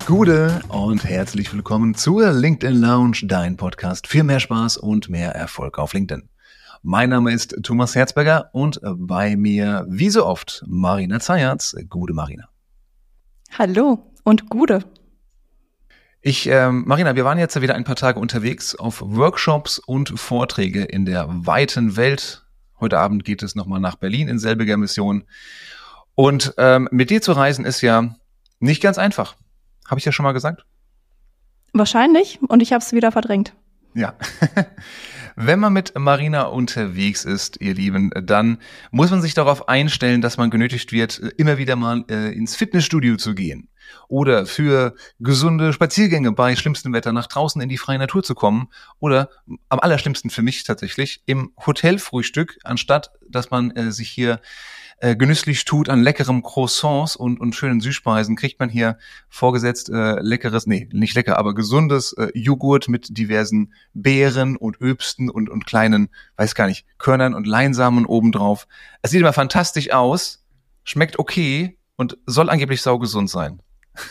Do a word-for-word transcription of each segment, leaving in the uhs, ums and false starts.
Gute und herzlich willkommen zur LinkedIn Lounge, dein Podcast für mehr Spaß und mehr Erfolg auf LinkedIn. Mein Name ist Thomas Herzberger und bei mir, wie so oft, Marina Zayatz. Gute Marina. Hallo und Gute. Ich, ähm, Marina, wir waren jetzt wieder ein paar Tage unterwegs auf Workshops und Vorträge in der weiten Welt. Heute Abend geht es nochmal nach Berlin in selbiger Mission. Und ähm, mit dir zu reisen ist ja nicht ganz einfach. Habe ich ja schon mal gesagt? Wahrscheinlich. Und ich habe es wieder verdrängt. Ja. Wenn man mit Marina unterwegs ist, ihr Lieben, dann muss man sich darauf einstellen, dass man genötigt wird, immer wieder mal äh, ins Fitnessstudio zu gehen oder für gesunde Spaziergänge bei schlimmstem Wetter nach draußen in die freie Natur zu kommen oder am allerschlimmsten für mich tatsächlich im Hotelfrühstück, anstatt dass man äh, sich hier äh, genüsslich tut an leckerem Croissants und, und schönen Süßspeisen, kriegt man hier vorgesetzt äh, leckeres, nee, nicht lecker, aber gesundes äh, Joghurt mit diversen Beeren und Öbsten und, und kleinen, weiß gar nicht, Körnern und Leinsamen obendrauf. Es sieht immer fantastisch aus, schmeckt okay und soll angeblich saugesund sein.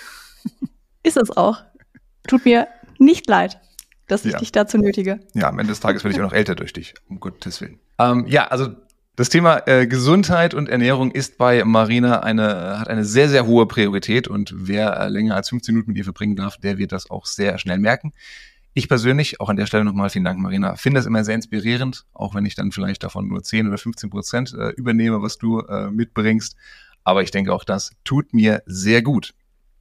Ist es auch. Tut mir nicht leid, dass ich Ja. dich dazu nötige. Ja, am Ende des Tages werde ich auch noch älter durch dich, um Gottes Willen. Ähm, ja, also das Thema äh, Gesundheit und Ernährung ist bei Marina eine, hat eine sehr, sehr hohe Priorität und wer äh, länger als fünfzehn Minuten mit ihr verbringen darf, der wird das auch sehr schnell merken. Ich persönlich, auch an der Stelle nochmal vielen Dank, Marina, finde es immer sehr inspirierend, auch wenn ich dann vielleicht davon nur zehn oder fünfzehn Prozent äh, übernehme, was du äh, mitbringst. Aber ich denke, auch das tut mir sehr gut.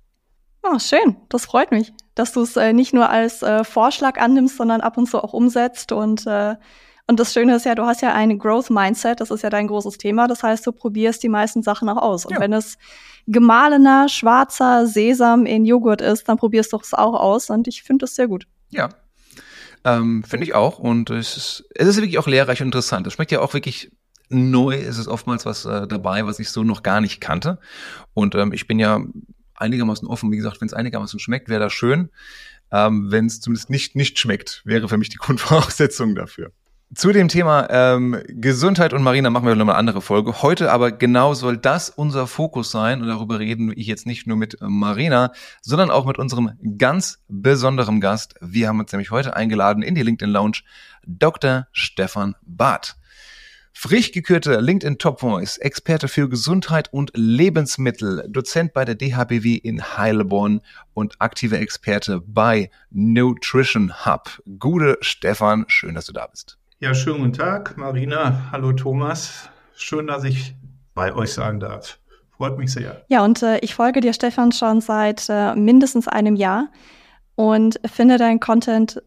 Oh, schön. Das freut mich, dass du es äh, nicht nur als äh, Vorschlag annimmst, sondern ab und zu auch umsetzt. Und, äh, und das Schöne ist ja, du hast ja ein Growth-Mindset. Das ist ja dein großes Thema. Das heißt, du probierst die meisten Sachen auch aus. Und Ja. wenn es gemahlener, schwarzer Sesam in Joghurt ist, dann probierst du es auch aus. Und ich finde das sehr gut. Ja, ähm, finde ich auch. Und es ist, es ist wirklich auch lehrreich und interessant. Es schmeckt ja auch wirklich neu. Es ist oftmals was äh, dabei, was ich so noch gar nicht kannte. Und ähm, ich bin ja einigermaßen offen. Wie gesagt, wenn es einigermaßen schmeckt, wäre das schön. Ähm, wenn es zumindest nicht nicht schmeckt, wäre für mich die Grundvoraussetzung dafür. Zu dem Thema ähm, Gesundheit und Marina machen wir noch mal eine andere Folge. Heute aber genau soll das unser Fokus sein und darüber reden ich jetzt nicht nur mit Marina, sondern auch mit unserem ganz besonderen Gast. Wir haben uns nämlich heute eingeladen in die LinkedIn Lounge, Doktor Stefan Barth. Frisch gekürter LinkedIn Top Voice, Experte für Gesundheit und Lebensmittel, Dozent bei der D H B W in Heilbronn und aktiver Experte bei Nutrition Hub. Gute Stefan, schön, dass du da bist. Ja, schönen guten Tag, Marina. Hallo Thomas. Schön, dass ich bei euch sein darf. Freut mich sehr. Ja, und äh, ich folge dir, Stefan, schon seit äh, mindestens einem Jahr und finde deinen Content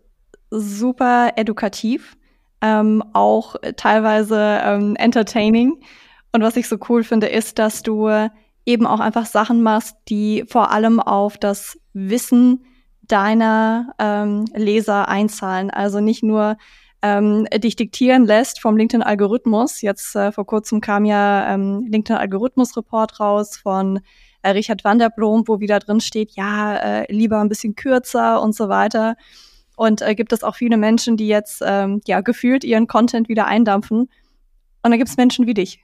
super edukativ. Ähm, auch teilweise ähm, entertaining. Und was ich so cool finde, ist, dass du eben auch einfach Sachen machst, die vor allem auf das Wissen deiner ähm, Leser einzahlen. Also nicht nur ähm, dich diktieren lässt vom LinkedIn-Algorithmus. Jetzt äh, vor kurzem kam ja ähm, LinkedIn-Algorithmus-Report raus von äh, Richard van der Blom, wo wieder drin steht, ja, äh, lieber ein bisschen kürzer und so weiter. Und äh, gibt es auch viele Menschen, die jetzt ähm, ja gefühlt ihren Content wieder eindampfen. Und dann gibt es Menschen wie dich,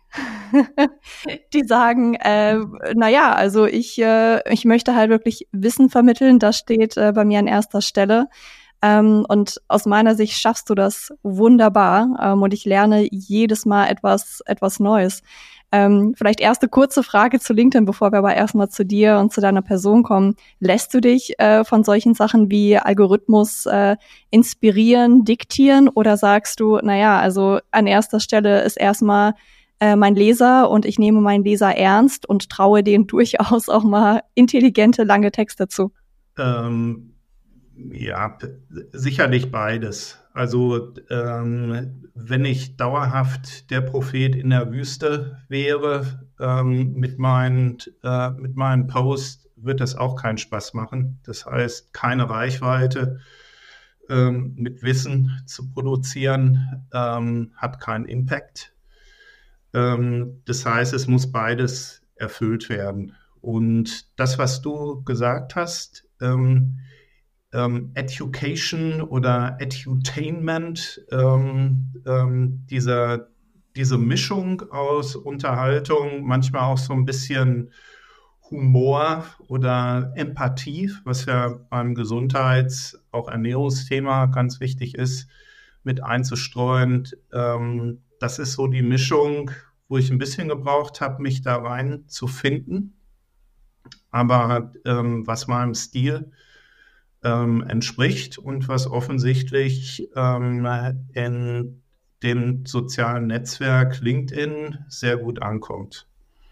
die sagen, äh, naja, also ich äh, ich möchte halt wirklich Wissen vermitteln. Das steht äh, bei mir an erster Stelle. Ähm, und aus meiner Sicht schaffst du das wunderbar. Ähm, und ich lerne jedes Mal etwas etwas Neues. Ähm, vielleicht erste kurze Frage zu LinkedIn, bevor wir aber erstmal zu dir und zu deiner Person kommen. Lässt du dich äh, von solchen Sachen wie Algorithmus äh, inspirieren, diktieren oder sagst du, naja, also an erster Stelle ist erstmal äh, mein Leser und ich nehme meinen Leser ernst und traue denen durchaus auch mal intelligente, lange Texte zu? Ähm, ja, sicherlich beides. Also ähm, wenn ich dauerhaft der Prophet in der Wüste wäre, ähm, mit meinen, äh, mit meinen Posts, wird das auch keinen Spaß machen. Das heißt, keine Reichweite ähm, mit Wissen zu produzieren, ähm, hat keinen Impact. Ähm, das heißt, es muss beides erfüllt werden. Und das, was du gesagt hast, ähm, ähm, Education oder Edutainment, ähm, ähm, dieser, diese Mischung aus Unterhaltung, manchmal auch so ein bisschen Humor oder Empathie, was ja beim Gesundheits-, auch Ernährungsthema ganz wichtig ist, mit einzustreuen. Ähm, das ist so die Mischung, wo ich ein bisschen gebraucht habe, mich da rein zu finden. Aber ähm, was meinem Stil ähm, entspricht und was offensichtlich ähm, in dem sozialen Netzwerk LinkedIn sehr gut ankommt.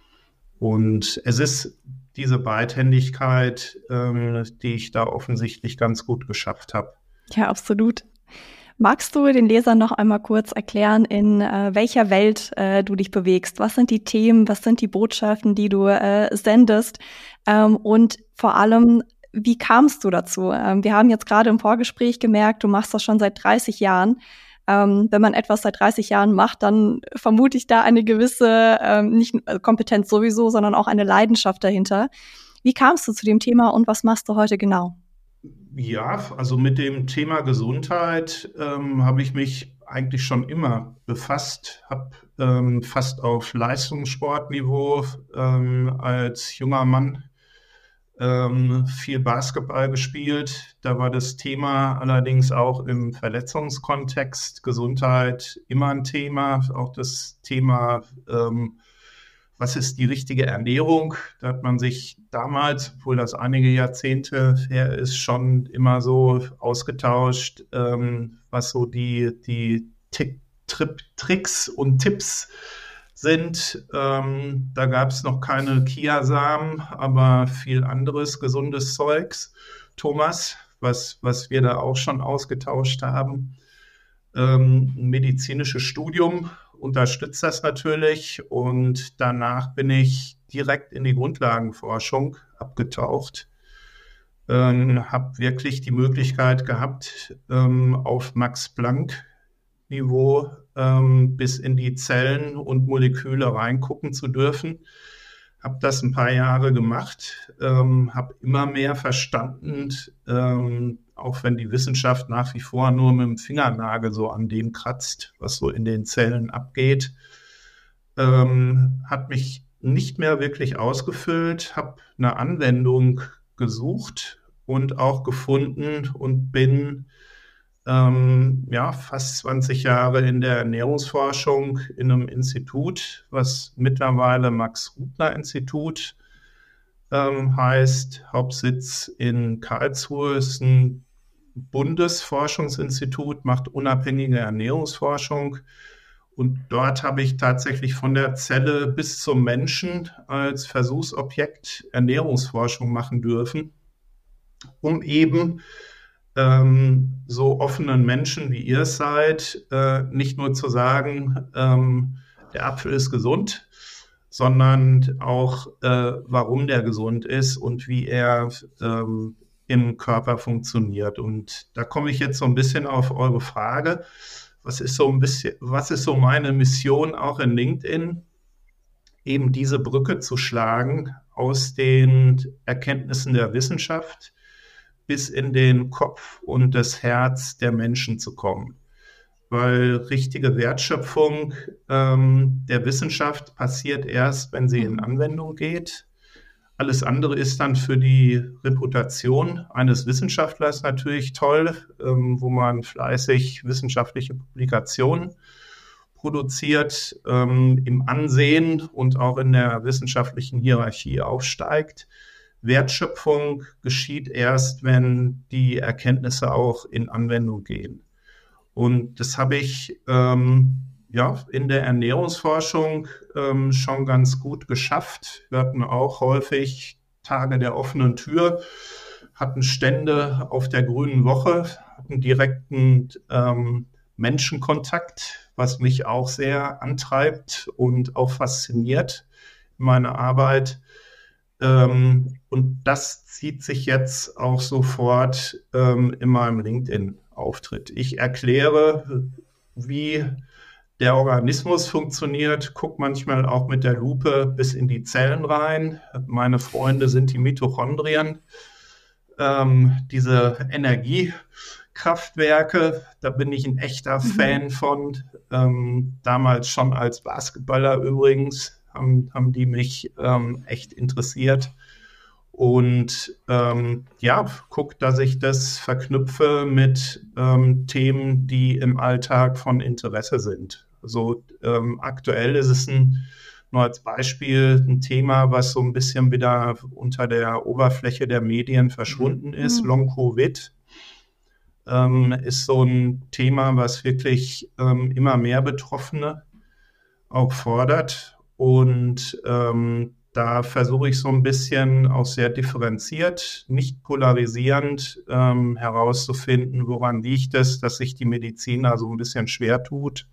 Und es ist diese Beidhändigkeit, ähm, die ich da offensichtlich ganz gut geschafft habe. Ja, absolut. Magst du den Lesern noch einmal kurz erklären, in äh, welcher Welt äh, du dich bewegst? Was sind die Themen, was sind die Botschaften, die du äh, sendest? Ähm, und vor allem, wie kamst du dazu? Ähm, wir haben jetzt gerade im Vorgespräch gemerkt, du machst das schon seit dreißig Jahren. Ähm, wenn man etwas seit dreißig Jahren macht, dann vermute ich da eine gewisse, ähm, nicht äh, Kompetenz sowieso, sondern auch eine Leidenschaft dahinter. Wie kamst du zu dem Thema und was machst du heute genau? Ja, also mit dem Thema Gesundheit ähm, habe ich mich eigentlich schon immer befasst, habe ähm, fast auf Leistungssportniveau ähm, als junger Mann ähm, viel Basketball gespielt. Da war das Thema allerdings auch im Verletzungskontext Gesundheit immer ein Thema, auch das Thema ähm, was ist die richtige Ernährung? Da hat man sich damals, obwohl das einige Jahrzehnte her ist, schon immer so ausgetauscht, ähm, was so die, die Tick, Trip, Tricks und Tipps sind. Ähm, da gab es noch keine Chiasamen, aber viel anderes gesundes Zeugs. Thomas, was, was wir da auch schon ausgetauscht haben. Ähm, ein medizinisches Studium unterstützt das natürlich und danach bin ich direkt in die Grundlagenforschung abgetaucht. Ähm, habe wirklich die Möglichkeit gehabt, ähm, auf Max-Planck-Niveau ähm, bis in die Zellen und Moleküle reingucken zu dürfen. Habe das ein paar Jahre gemacht, ähm, habe immer mehr verstanden, ähm, auch wenn die Wissenschaft nach wie vor nur mit dem Fingernagel so an dem kratzt, was so in den Zellen abgeht, ähm, hat mich nicht mehr wirklich ausgefüllt, habe eine Anwendung gesucht und auch gefunden und bin ähm, ja, fast zwanzig Jahre in der Ernährungsforschung in einem Institut, was mittlerweile Max-Rubner-Institut ähm, heißt, Hauptsitz in Karlsruhe, ist ein Bundesforschungsinstitut, macht unabhängige Ernährungsforschung. Und dort habe ich tatsächlich von der Zelle bis zum Menschen als Versuchsobjekt Ernährungsforschung machen dürfen, um eben ähm, so offenen Menschen, wie ihr es seid, äh, nicht nur zu sagen, ähm, der Apfel ist gesund, sondern auch, äh, warum der gesund ist und wie er ähm, im Körper funktioniert. Und da komme ich jetzt so ein bisschen auf eure Frage. Was ist so ein bisschen, was ist so meine Mission auch in LinkedIn? Eben diese Brücke zu schlagen aus den Erkenntnissen der Wissenschaft bis in den Kopf und das Herz der Menschen zu kommen. Weil richtige Wertschöpfung ähm, der Wissenschaft passiert erst, wenn sie in Anwendung geht. Alles andere ist dann für die Reputation eines Wissenschaftlers natürlich toll, ähm, wo man fleißig wissenschaftliche Publikationen produziert, ähm, im Ansehen und auch in der wissenschaftlichen Hierarchie aufsteigt. Wertschöpfung geschieht erst, wenn die Erkenntnisse auch in Anwendung gehen. Und das habe ich ähm, ja, in der Ernährungsforschung ähm, schon ganz gut geschafft. Wir hatten auch häufig Tage der offenen Tür, hatten Stände auf der Grünen Woche, hatten direkten ähm, Menschenkontakt, was mich auch sehr antreibt und auch fasziniert in meiner Arbeit. Ähm, und das zieht sich jetzt auch sofort ähm, in meinem LinkedIn-Auftritt. Ich erkläre, wie der Organismus funktioniert, gucke manchmal auch mit der Lupe bis in die Zellen rein. Meine Freunde sind die Mitochondrien, ähm, diese Energiekraftwerke. Da bin ich ein echter mhm. Fan von. Ähm, damals schon als Basketballer übrigens. haben, haben die mich ähm, echt interessiert. Und ähm, ja, guck, dass ich das verknüpfe mit ähm, Themen, die im Alltag von Interesse sind. Also ähm, aktuell ist es ein, nur als Beispiel ein Thema, was so ein bisschen wieder unter der Oberfläche der Medien verschwunden ist. Mhm. Long-Covid ähm, ist so ein Thema, was wirklich ähm, immer mehr Betroffene auch fordert. Und ähm, da versuche ich so ein bisschen auch sehr differenziert, nicht polarisierend ähm, herauszufinden, woran liegt es, dass sich die Medizin da so ein bisschen schwer tut.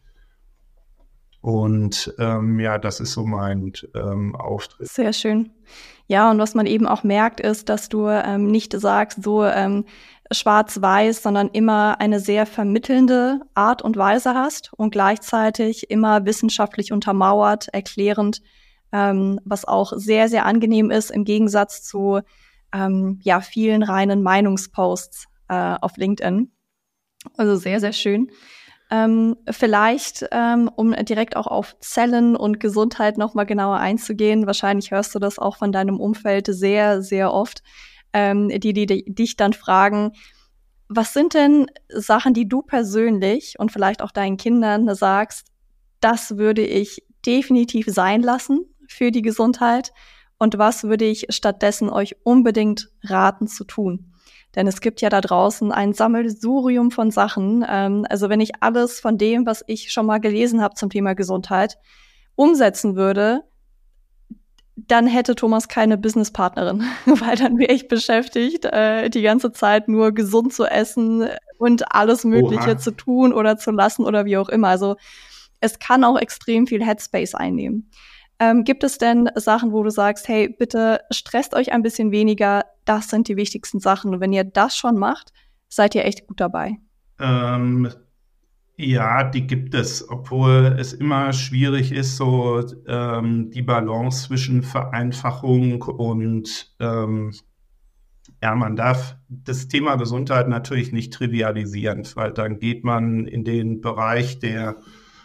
Und ähm, ja, das ist so mein ähm, Auftritt. Sehr schön. Ja, und was man eben auch merkt, ist, dass du ähm, nicht sagst, so ähm, schwarz-weiß, sondern immer eine sehr vermittelnde Art und Weise hast und gleichzeitig immer wissenschaftlich untermauert, erklärend, ähm, was auch sehr, sehr angenehm ist im Gegensatz zu ähm, ja vielen reinen Meinungsposts äh, auf LinkedIn. Also sehr, sehr schön. Ähm, vielleicht, ähm, um direkt auch auf Zellen und Gesundheit noch mal genauer einzugehen, wahrscheinlich hörst du das auch von deinem Umfeld sehr, sehr oft, ähm, die, die, die dich dann fragen, was sind denn Sachen, die du persönlich und vielleicht auch deinen Kindern sagst, das würde ich definitiv sein lassen für die Gesundheit und was würde ich stattdessen euch unbedingt raten zu tun? Denn es gibt ja da draußen ein Sammelsurium von Sachen. Ähm, also wenn ich alles von dem, was ich schon mal gelesen habe zum Thema Gesundheit, umsetzen würde, dann hätte Thomas keine Businesspartnerin, weil dann wäre ich beschäftigt, äh, die ganze Zeit nur gesund zu essen und alles Mögliche Oha. zu tun oder zu lassen oder wie auch immer. Also es kann auch extrem viel Headspace einnehmen. Ähm, gibt es denn Sachen, wo du sagst, hey, bitte stresst euch ein bisschen weniger, das sind die wichtigsten Sachen. Und wenn ihr das schon macht, seid ihr echt gut dabei. Ähm, ja, die gibt es, obwohl es immer schwierig ist, so ähm, die Balance zwischen Vereinfachung und ähm, ja, man darf das Thema Gesundheit natürlich nicht trivialisieren, weil dann geht man in den Bereich der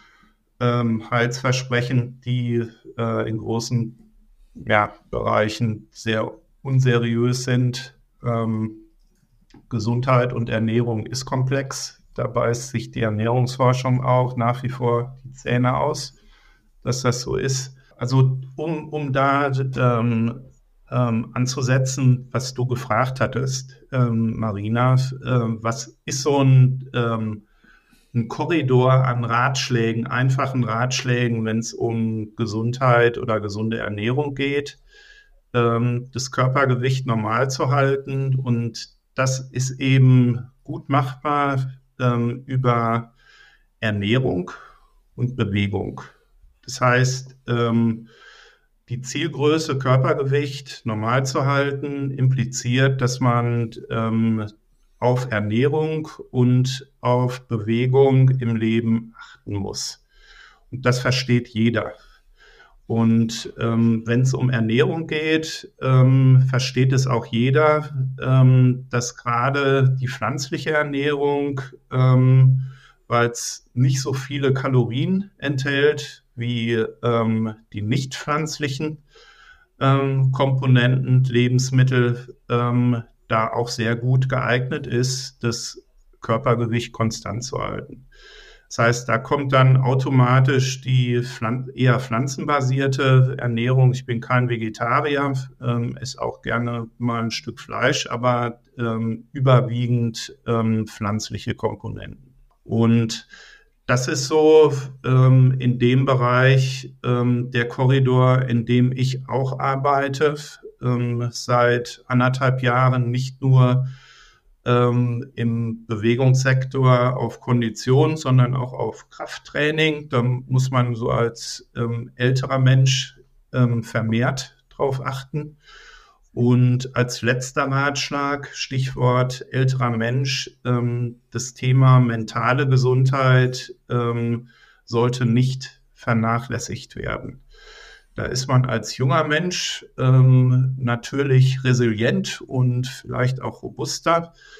ähm, Heilsversprechen, die äh, in großen ja, Bereichen sehr unseriös sind. Ähm, Gesundheit und Ernährung ist komplex. Da beißt sich die Ernährungsforschung auch nach wie vor die Zähne aus, dass das so ist. Also um, um da ähm, ähm, anzusetzen, was du gefragt hattest, ähm, Marina, äh, was ist so ein, ähm, ein Korridor an Ratschlägen, einfachen Ratschlägen, wenn es um Gesundheit oder gesunde Ernährung geht, ähm, das Körpergewicht normal zu halten. Und das ist eben gut machbar ähm, über Ernährung und Bewegung. Das heißt, ähm, die Zielgröße Körpergewicht normal zu halten, impliziert, dass man ähm, auf Ernährung und auf Bewegung im Leben achten muss. Und das versteht jeder. Und ähm, wenn es um Ernährung geht, ähm, versteht es auch jeder, ähm, dass gerade die pflanzliche Ernährung, ähm, weil es nicht so viele Kalorien enthält wie ähm, die nicht pflanzlichen ähm, Komponenten, Lebensmittel, ähm, da auch sehr gut geeignet ist, das Körpergewicht konstant zu halten. Das heißt, da kommt dann automatisch die Pflan- eher pflanzenbasierte Ernährung. Ich bin kein Vegetarier, ähm, esse auch gerne mal ein Stück Fleisch, aber ähm, überwiegend ähm, pflanzliche Komponenten. Und das ist so ähm, in dem Bereich ähm, der Korridor, in dem ich auch arbeite, ähm, seit anderthalb Jahren nicht nur ähm, im Bewegungssektor auf Kondition, sondern auch auf Krafttraining. Da muss man so als ähm, älterer Mensch ähm, vermehrt drauf achten. Und als letzter Ratschlag, Stichwort älterer Mensch, ähm, das Thema mentale Gesundheit ähm, sollte nicht vernachlässigt werden. Da ist man als junger Mensch ähm, natürlich resilient und vielleicht auch robuster.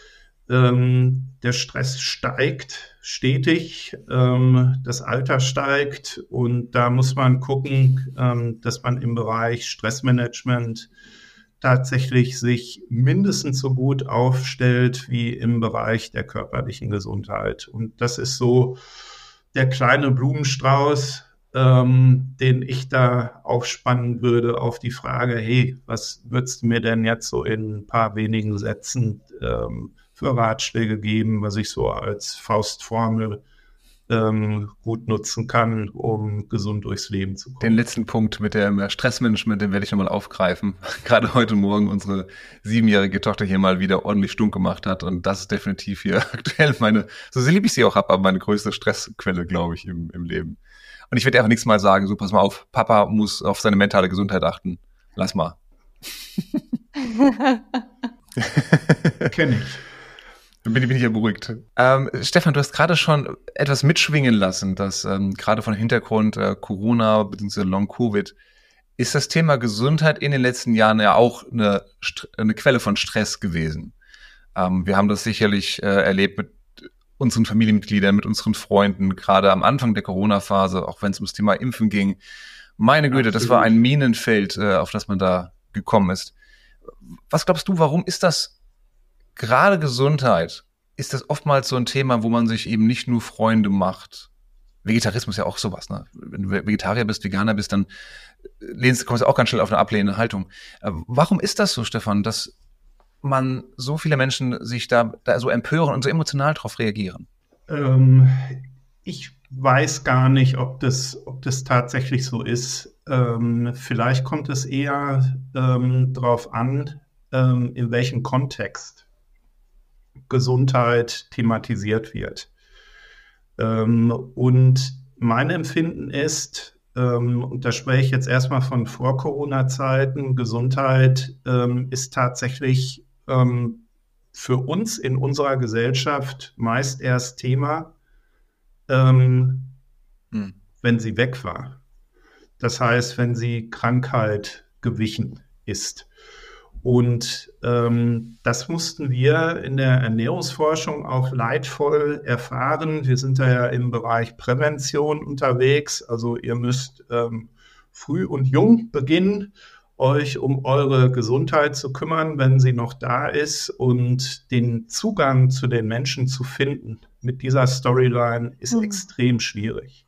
Ähm, der Stress steigt stetig, ähm, das Alter steigt und da muss man gucken, ähm, dass man im Bereich Stressmanagement tatsächlich sich mindestens so gut aufstellt wie im Bereich der körperlichen Gesundheit. Und das ist so der kleine Blumenstrauß, ähm, den ich da aufspannen würde auf die Frage, hey, was würdest du mir denn jetzt so in ein paar wenigen Sätzen ähm, für Ratschläge geben, was ich so als Faustformel ähm, gut nutzen kann, um gesund durchs Leben zu kommen. Den letzten Punkt mit dem Stressmanagement, den werde ich nochmal aufgreifen. Gerade heute Morgen unsere siebenjährige Tochter hier mal wieder ordentlich stunk gemacht hat und das ist definitiv hier aktuell meine, so lieb ich sie auch habe, aber meine größte Stressquelle, glaube ich, im, im Leben. Und ich werde einfach nächstes Mal sagen, so pass mal auf, Papa muss auf seine mentale Gesundheit achten. Lass mal. Kenn ich. Dann bin ich, bin ich ja beruhigt. Ähm, Stefan, du hast gerade schon etwas mitschwingen lassen, dass ähm, gerade von Hintergrund äh, Corona bzw. Long-Covid ist das Thema Gesundheit in den letzten Jahren ja auch eine, eine Quelle von Stress gewesen. Ähm, wir haben das sicherlich äh, erlebt mit unseren Familienmitgliedern, mit unseren Freunden, gerade am Anfang der Corona-Phase, auch wenn es ums Thema Impfen ging. Meine Güte, Absolut. Das war ein Minenfeld, äh, auf das man da gekommen ist. Was glaubst du, warum ist das gerade Gesundheit, ist das oftmals so ein Thema, wo man sich eben nicht nur Freunde macht? Vegetarismus ist ja auch sowas, ne? Wenn du Vegetarier bist, Veganer bist, dann lehnst, kommst du auch ganz schnell auf eine ablehnende Haltung. Warum ist das so, Stefan, dass man so viele Menschen sich da, da so empören und so emotional drauf reagieren? Ähm, ich weiß gar nicht, ob das, ob das tatsächlich so ist. Ähm, vielleicht kommt es eher ähm, darauf an, ähm, in welchem Kontext Gesundheit thematisiert wird. Ähm, und mein Empfinden ist, ähm, und da spreche ich jetzt erstmal von Vor-Corona-Zeiten, Gesundheit ähm, ist tatsächlich ähm, für uns in unserer Gesellschaft meist erst Thema, ähm, hm. wenn sie weg war. Das heißt, wenn sie Krankheit gewichen ist. Und ähm, das mussten wir in der Ernährungsforschung auch leidvoll erfahren. Wir sind da ja im Bereich Prävention unterwegs. Also ihr müsst ähm, früh und jung beginnen, euch um eure Gesundheit zu kümmern, wenn sie noch da ist. Und den Zugang zu den Menschen zu finden mit dieser Storyline ist mhm. extrem schwierig.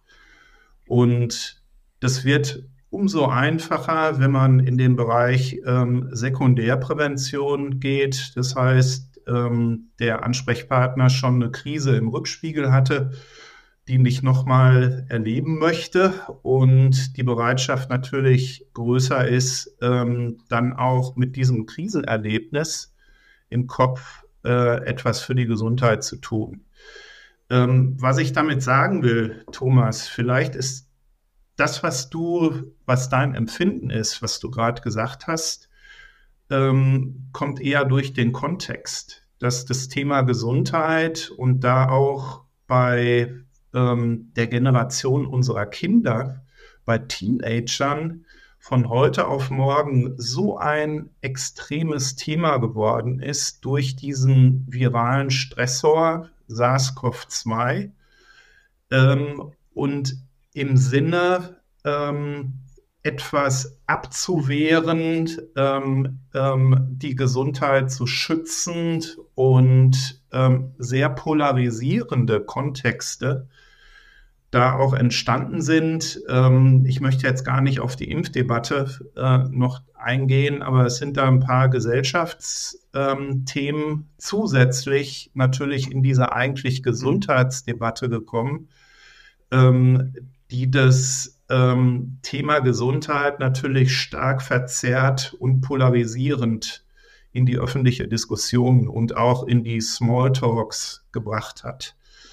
Und das wird umso einfacher, wenn man in den Bereich ähm, Sekundärprävention geht. Das heißt, ähm, der Ansprechpartner schon eine Krise im Rückspiegel hatte, die nicht nochmal erleben möchte und die Bereitschaft natürlich größer ist, ähm, dann auch mit diesem Krisenerlebnis im Kopf äh, etwas für die Gesundheit zu tun. Ähm, was ich damit sagen will, Thomas, vielleicht ist das, was du, was dein Empfinden ist, was du gerade gesagt hast, ähm, kommt eher durch den Kontext, dass das Thema Gesundheit und da auch bei ähm, der Generation unserer Kinder, bei Teenagern von heute auf morgen so ein extremes Thema geworden ist durch diesen viralen Stressor SARS-C o V zwei ähm, und im Sinne, ähm, etwas abzuwehren, ähm, ähm, die Gesundheit zu schützen und ähm, sehr polarisierende Kontexte da auch entstanden sind. Ähm, ich möchte jetzt gar nicht auf die Impfdebatte äh, noch eingehen, aber es sind da ein paar Gesellschaftsthemen ähm, zusätzlich natürlich in diese eigentlich Gesundheitsdebatte gekommen, ähm, die das ähm, Thema Gesundheit natürlich stark verzerrt und polarisierend in die öffentliche Diskussion und auch in die Smalltalks gebracht hat.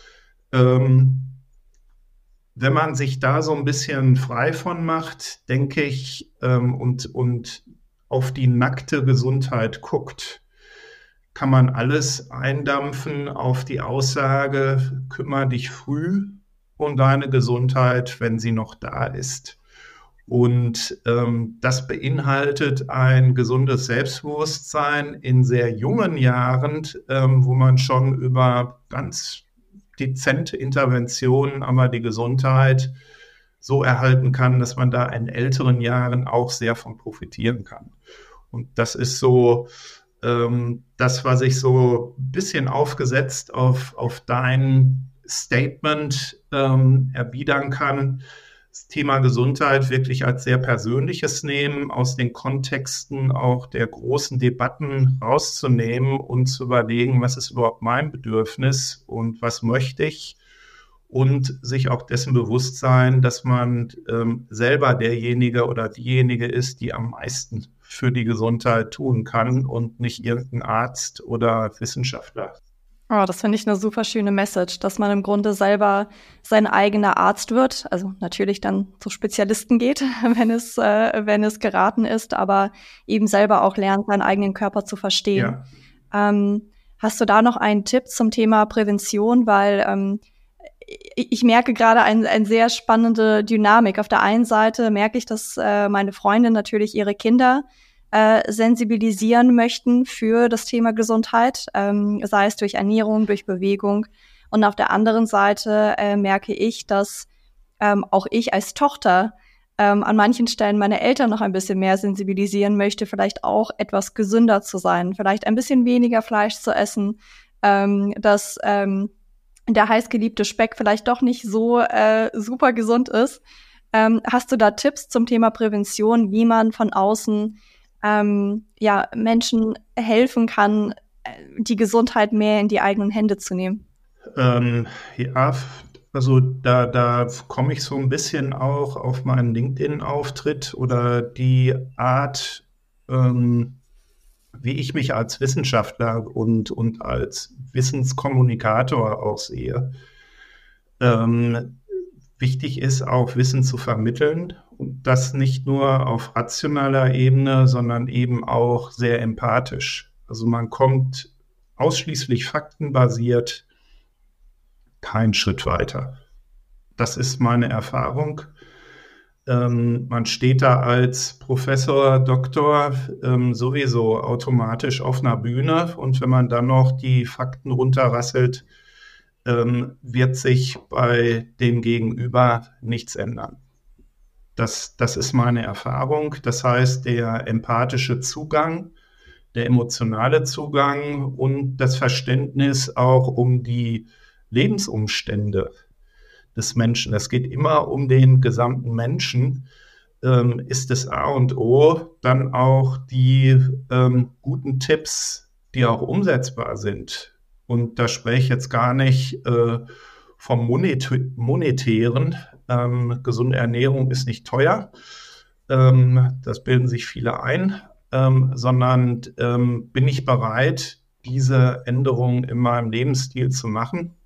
Ähm, wenn man sich da so ein bisschen frei von macht, denke ich, ähm, und, und auf die nackte Gesundheit guckt, kann man alles eindampfen auf die Aussage, kümmere dich früh um deine Gesundheit, wenn sie noch da ist. Und ähm, das beinhaltet ein gesundes Selbstbewusstsein in sehr jungen Jahren, ähm, wo man schon über ganz dezente Interventionen aber die Gesundheit so erhalten kann, dass man da in älteren Jahren auch sehr von profitieren kann. Und das ist so ähm, das, was ich so ein bisschen aufgesetzt auf, auf dein Statement ähm, erwidern kann. Das Thema Gesundheit wirklich als sehr Persönliches nehmen, aus den Kontexten auch der großen Debatten rauszunehmen und zu überlegen, was ist überhaupt mein Bedürfnis und was möchte ich, und sich auch dessen bewusst sein, dass man ähm, selber derjenige oder diejenige ist, die am meisten für die Gesundheit tun kann und nicht irgendein Arzt oder Wissenschaftler. Oh, das finde ich eine super schöne Message, dass man im Grunde selber sein eigener Arzt wird. Also natürlich dann zu Spezialisten geht, wenn es, äh, wenn es geraten ist, aber eben selber auch lernt, seinen eigenen Körper zu verstehen. Ja. Ähm, hast du da noch einen Tipp zum Thema Prävention? Weil ähm, ich, ich merke gerade eine ein sehr spannende Dynamik. Auf der einen Seite merke ich, dass äh, meine Freundin natürlich ihre Kinder Äh, sensibilisieren möchten für das Thema Gesundheit, ähm, sei es durch Ernährung, durch Bewegung. Und auf der anderen Seite äh, merke ich, dass ähm, auch ich als Tochter ähm, an manchen Stellen meine Eltern noch ein bisschen mehr sensibilisieren möchte, vielleicht auch etwas gesünder zu sein, vielleicht ein bisschen weniger Fleisch zu essen, ähm, dass ähm, der heißgeliebte Speck vielleicht doch nicht so äh, super gesund ist. Ähm, hast du da Tipps zum Thema Prävention, wie man von außen Ähm, ja, Menschen helfen kann, die Gesundheit mehr in die eigenen Hände zu nehmen? Ähm, ja, also da, da komme ich so ein bisschen auch auf meinen LinkedIn-Auftritt oder die Art, ähm, wie ich mich als Wissenschaftler und, und als Wissenskommunikator auch sehe. Ähm, wichtig ist auch, Wissen zu vermitteln. Und das nicht nur auf rationaler Ebene, sondern eben auch sehr empathisch. Also man kommt ausschließlich faktenbasiert keinen Schritt weiter. Das ist meine Erfahrung. Ähm, man steht da als Professor, Doktor ähm, sowieso automatisch auf einer Bühne. Und wenn man dann noch die Fakten runterrasselt, ähm, wird sich bei dem Gegenüber nichts ändern. Das, das ist meine Erfahrung. Das heißt, der empathische Zugang, der emotionale Zugang und das Verständnis auch um die Lebensumstände des Menschen. Es geht immer um den gesamten Menschen, ähm, ist das A und O. Dann auch die ähm, guten Tipps, die auch umsetzbar sind. Und da spreche ich jetzt gar nicht äh, vom Monetär- Monetären. Ähm, gesunde Ernährung ist nicht teuer, ähm, das bilden sich viele ein, ähm, sondern ähm, bin ich bereit, diese Änderungen in meinem Lebensstil zu machen.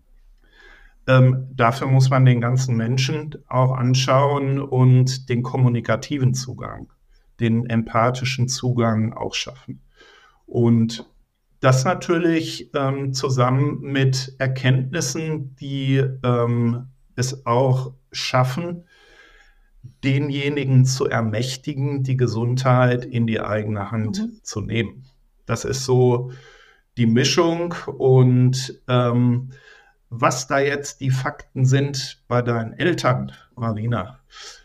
Ähm, dafür muss man den ganzen Menschen auch anschauen und den kommunikativen Zugang, den empathischen Zugang auch schaffen. Und das natürlich ähm, zusammen mit Erkenntnissen, die ähm, es auch schaffen, denjenigen zu ermächtigen, die Gesundheit in die eigene Hand mhm. zu nehmen. Das ist so die Mischung. Und ähm, was da jetzt die Fakten sind bei deinen Eltern, Marina,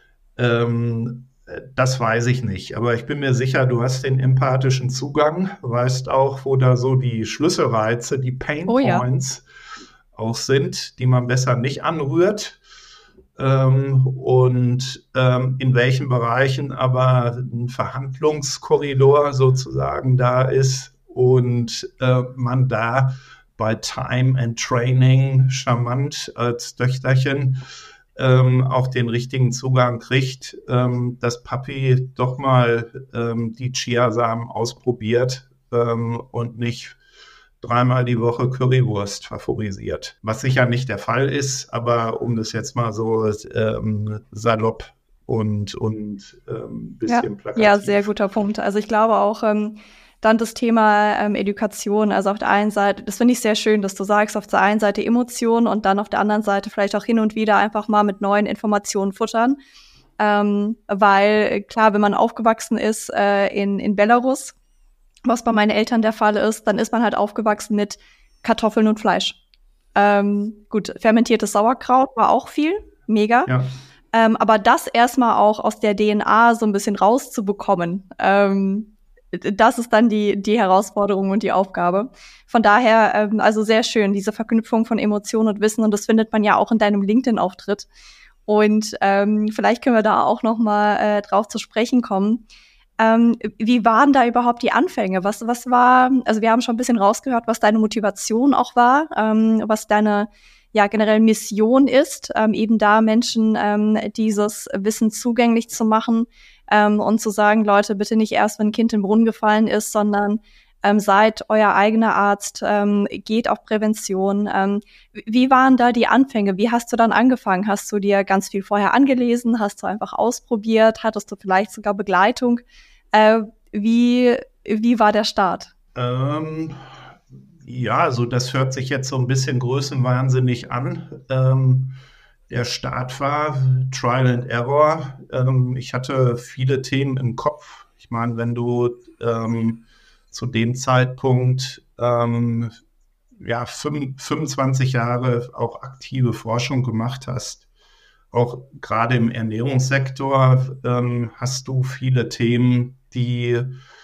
ähm, das weiß ich nicht. Aber ich bin mir sicher, du hast den empathischen Zugang, weißt auch, wo da so die Schlüsselreize, die Pain oh, Points ja. auch sind, die man besser nicht anrührt. Ähm, und ähm, in welchen Bereichen aber ein Verhandlungskorridor sozusagen da ist und äh, man da bei Time and Training charmant als Töchterchen ähm, auch den richtigen Zugang kriegt, ähm, dass Papi doch mal ähm, die Chiasamen ausprobiert ähm, und nicht dreimal die Woche Currywurst favorisiert. Was sicher nicht der Fall ist, aber um das jetzt mal so ähm, salopp und und ähm, bisschen ja, plakativ. Ja, sehr guter Punkt. Also ich glaube auch, ähm, dann das Thema ähm, Education, also auf der einen Seite, das finde ich sehr schön, dass du sagst, auf der einen Seite Emotionen und dann auf der anderen Seite vielleicht auch hin und wieder einfach mal mit neuen Informationen futtern. Ähm, weil klar, wenn man aufgewachsen ist äh, in, in Belarus, was bei meinen Eltern der Fall ist, dann ist man halt aufgewachsen mit Kartoffeln und Fleisch. Ähm, gut, fermentiertes Sauerkraut war auch viel, mega. Ja. Ähm, aber das erstmal auch aus der D N A so ein bisschen rauszubekommen, ähm, das ist dann die, die Herausforderung und die Aufgabe. Von daher, ähm, also sehr schön, diese Verknüpfung von Emotion und Wissen. Und das findet man ja auch in deinem LinkedIn-Auftritt. Und ähm, vielleicht können wir da auch noch mal äh, drauf zu sprechen kommen. Ähm, wie waren da überhaupt die Anfänge? Was, was war, also wir haben schon ein bisschen rausgehört, was deine Motivation auch war, ähm, was deine ja generell Mission ist, ähm, eben da Menschen ähm, dieses Wissen zugänglich zu machen ähm, und zu sagen, Leute, bitte nicht erst, wenn ein Kind in den Brunnen gefallen ist, sondern ähm, seid euer eigener Arzt, ähm, geht auf Prävention. Ähm, wie waren da die Anfänge? Wie hast du dann angefangen? Hast du dir ganz viel vorher angelesen? Hast du einfach ausprobiert? Hattest du vielleicht sogar Begleitung? Äh, wie, wie war der Start? Ähm, ja, also das hört sich jetzt so ein bisschen größenwahnsinnig an. Ähm, der Start war Trial and Error. Ähm, ich hatte viele Themen im Kopf. Ich meine, wenn du ähm, zu dem Zeitpunkt ähm, ja, fünfundzwanzig Jahre auch aktive Forschung gemacht hast, auch gerade im Ernährungssektor, ähm, hast du viele Themen, die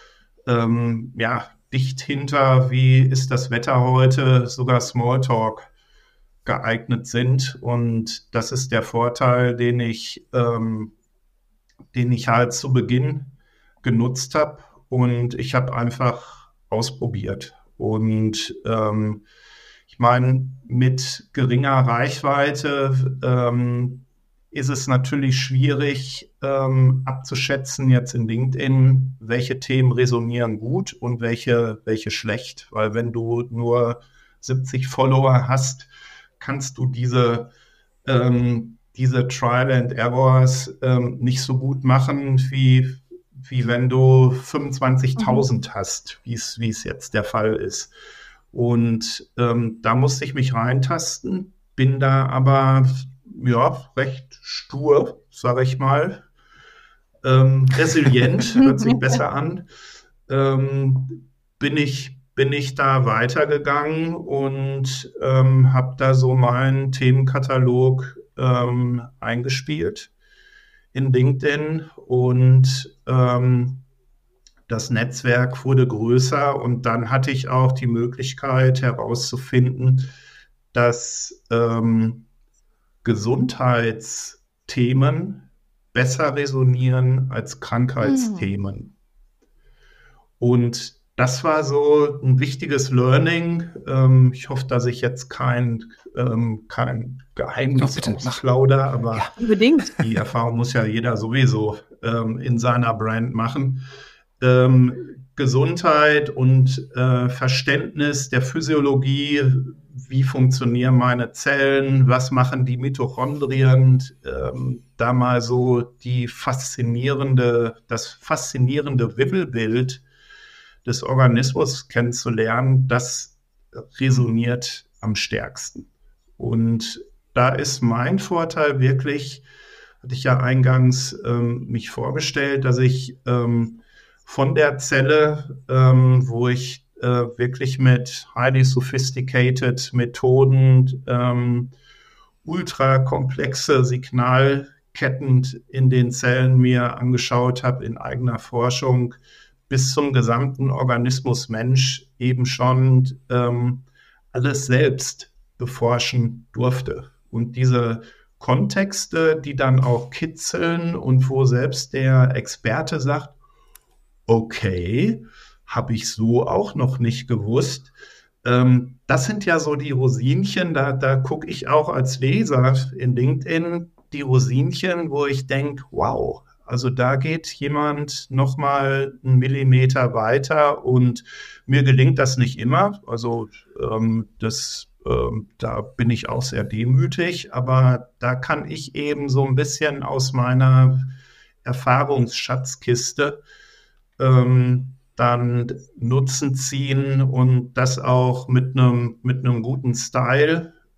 ähm, ja, dicht hinter, wie ist das Wetter heute, sogar Smalltalk geeignet sind. Und das ist der Vorteil, den ich, ähm, den ich halt zu Beginn genutzt habe. Und ich habe einfach ausprobiert. Und ähm, ich meine, mit geringer Reichweite ähm, ist es natürlich schwierig ähm, abzuschätzen jetzt in LinkedIn, welche Themen resonieren gut und welche, welche schlecht. Weil wenn du nur siebzig Follower hast, kannst du diese, ähm, diese Trial and Errors ähm, nicht so gut machen, wie, wie wenn du fünfundzwanzigtausend mhm. hast, wie es wie es jetzt der Fall ist. Und ähm, da musste ich mich reintasten, bin da aber ja, recht stur, sage ich mal. Ähm, resilient, hört sich besser an. Ähm, bin ich, bin ich da weitergegangen und ähm, habe da so meinen Themenkatalog ähm, eingespielt in LinkedIn und ähm, das Netzwerk wurde größer und dann hatte ich auch die Möglichkeit herauszufinden, dass ähm, Gesundheitsthemen besser resonieren als Krankheitsthemen. Mhm. Und das war so ein wichtiges Learning. Ähm, ich hoffe, dass ich jetzt kein, ähm, kein Geheimnis ausplaudere, aber ja, unbedingt. Die Erfahrung muss ja jeder sowieso ähm, in seiner Brand machen. Ähm, Gesundheit und äh, Verständnis der Physiologie, wie funktionieren meine Zellen, was machen die Mitochondrien, ähm, da mal so die faszinierende, das faszinierende Wimmelbild des Organismus kennenzulernen, das resoniert am stärksten. Und da ist mein Vorteil wirklich, hatte ich ja eingangs ähm, mich vorgestellt, dass ich ähm, von der Zelle, ähm, wo ich äh, wirklich mit highly sophisticated Methoden ähm, ultra komplexe Signalketten in den Zellen mir angeschaut habe in eigener Forschung, bis zum gesamten Organismus Mensch eben schon ähm, alles selbst beforschen durfte. Und diese Kontexte, die dann auch kitzeln und wo selbst der Experte sagt, okay, habe ich so auch noch nicht gewusst. Ähm, das sind ja so die Rosinchen, da, da gucke ich auch als Leser in LinkedIn die Rosinchen, wo ich denke, wow, also da geht jemand nochmal einen Millimeter weiter und mir gelingt das nicht immer. Also ähm, das, ähm, da bin ich auch sehr demütig, aber da kann ich eben so ein bisschen aus meiner Erfahrungsschatzkiste ähm, dann Nutzen ziehen und das auch mit einem mit einem guten Style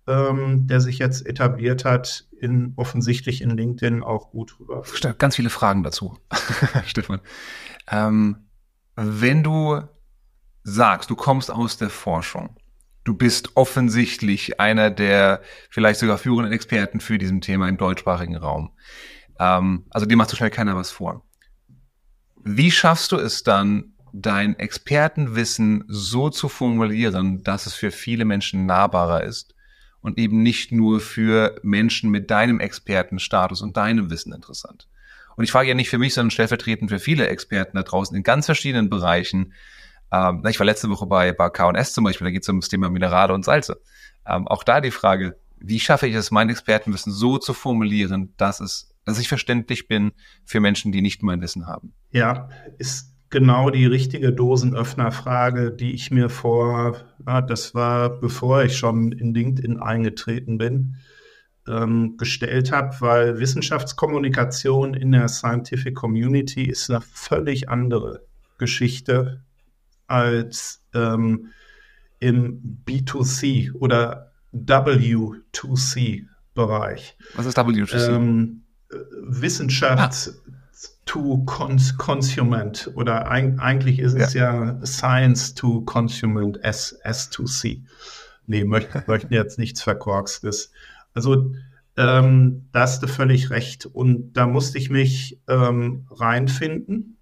ähm, der sich jetzt etabliert hat, in, offensichtlich in LinkedIn auch gut rüber. Ganz viele Fragen dazu, Stefan. Ähm, wenn du sagst, du kommst aus der Forschung, du bist offensichtlich einer der vielleicht sogar führenden Experten für diesem Thema im deutschsprachigen Raum. Ähm, also dir macht so schnell keiner was vor. Wie schaffst du es dann, dein Expertenwissen so zu formulieren, dass es für viele Menschen nahbarer ist und eben nicht nur für Menschen mit deinem Expertenstatus und deinem Wissen interessant? Und ich frage ja nicht für mich, sondern stellvertretend für viele Experten da draußen in ganz verschiedenen Bereichen. Ähm, ich war letzte Woche bei, bei K und S zum Beispiel, da geht es um das Thema Minerale und Salze. Ähm, auch da die Frage, wie schaffe ich es, mein Expertenwissen so zu formulieren, dass es, dass ich verständlich bin für Menschen, die nicht mein Wissen haben? Ja, ist genau die richtige Dosenöffnerfrage, die ich mir vor, ja, das war bevor ich schon in LinkedIn eingetreten bin, ähm, gestellt habe, weil Wissenschaftskommunikation in der Scientific Community ist eine völlig andere Geschichte als ähm, im B zwei C oder W zwei C Bereich. Was ist W zwei C? Ähm, Wissenschaft ah. to cons- Consument oder eig- eigentlich ist es ja. ja Science to Consument, S zwei C. Nee, möchten, möchten jetzt nichts Verkorkstes. Also ähm, da hast du völlig recht. Und da musste ich mich ähm, reinfinden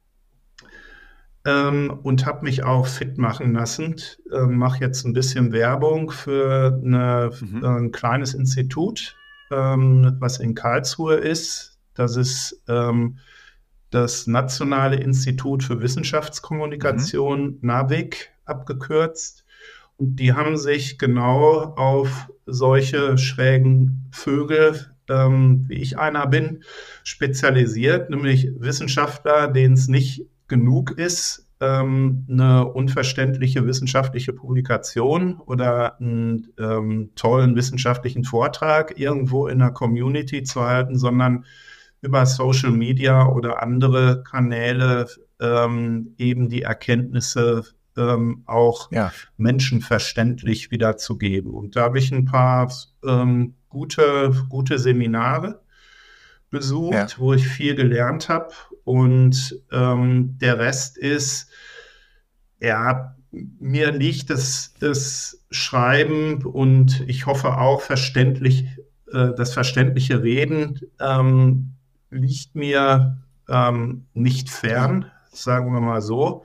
ähm, und habe mich auch fit machen lassen. Ähm, mache jetzt ein bisschen Werbung für eine, mhm. äh, ein kleines Institut, ähm, was in Karlsruhe ist. Das ist ähm, das Nationale Institut für Wissenschaftskommunikation, mhm. NAWIC abgekürzt. Und die haben sich genau auf solche schrägen Vögel, ähm, wie ich einer bin, spezialisiert, nämlich Wissenschaftler, denen es nicht genug ist, ähm, eine unverständliche wissenschaftliche Publikation oder einen ähm, tollen wissenschaftlichen Vortrag irgendwo in der Community zu halten, sondern über Social Media oder andere Kanäle ähm, eben die Erkenntnisse ähm, auch ja. menschenverständlich wiederzugeben. Und da habe ich ein paar ähm, gute, gute Seminare besucht, ja. wo ich viel gelernt habe. Und ähm, der Rest ist, ja, mir liegt das, das Schreiben und ich hoffe auch verständlich, äh, das verständliche Reden ähm, liegt mir ähm, nicht fern, sagen wir mal so.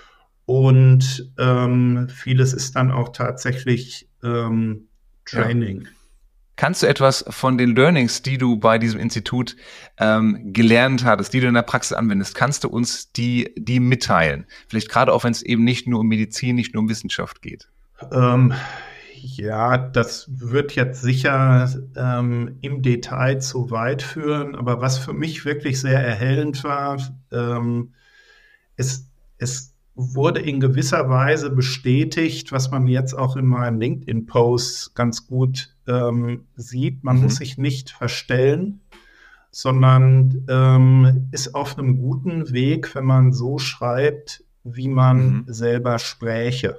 Und ähm, vieles ist dann auch tatsächlich ähm, Training. Ja. Kannst du etwas von den Learnings, die du bei diesem Institut ähm, gelernt hattest, die du in der Praxis anwendest, kannst du uns die, die mitteilen? Vielleicht gerade auch, wenn es eben nicht nur um Medizin, nicht nur um Wissenschaft geht. Ähm, ja, das wird jetzt sicher ähm, im Detail zu weit führen. Aber was für mich wirklich sehr erhellend war, ähm, es, es wurde in gewisser Weise bestätigt, was man jetzt auch in meinen LinkedIn-Posts ganz gut ähm, sieht. Man mhm. muss sich nicht verstellen, sondern ähm, ist auf einem guten Weg, wenn man so schreibt, wie man mhm. selber spräche.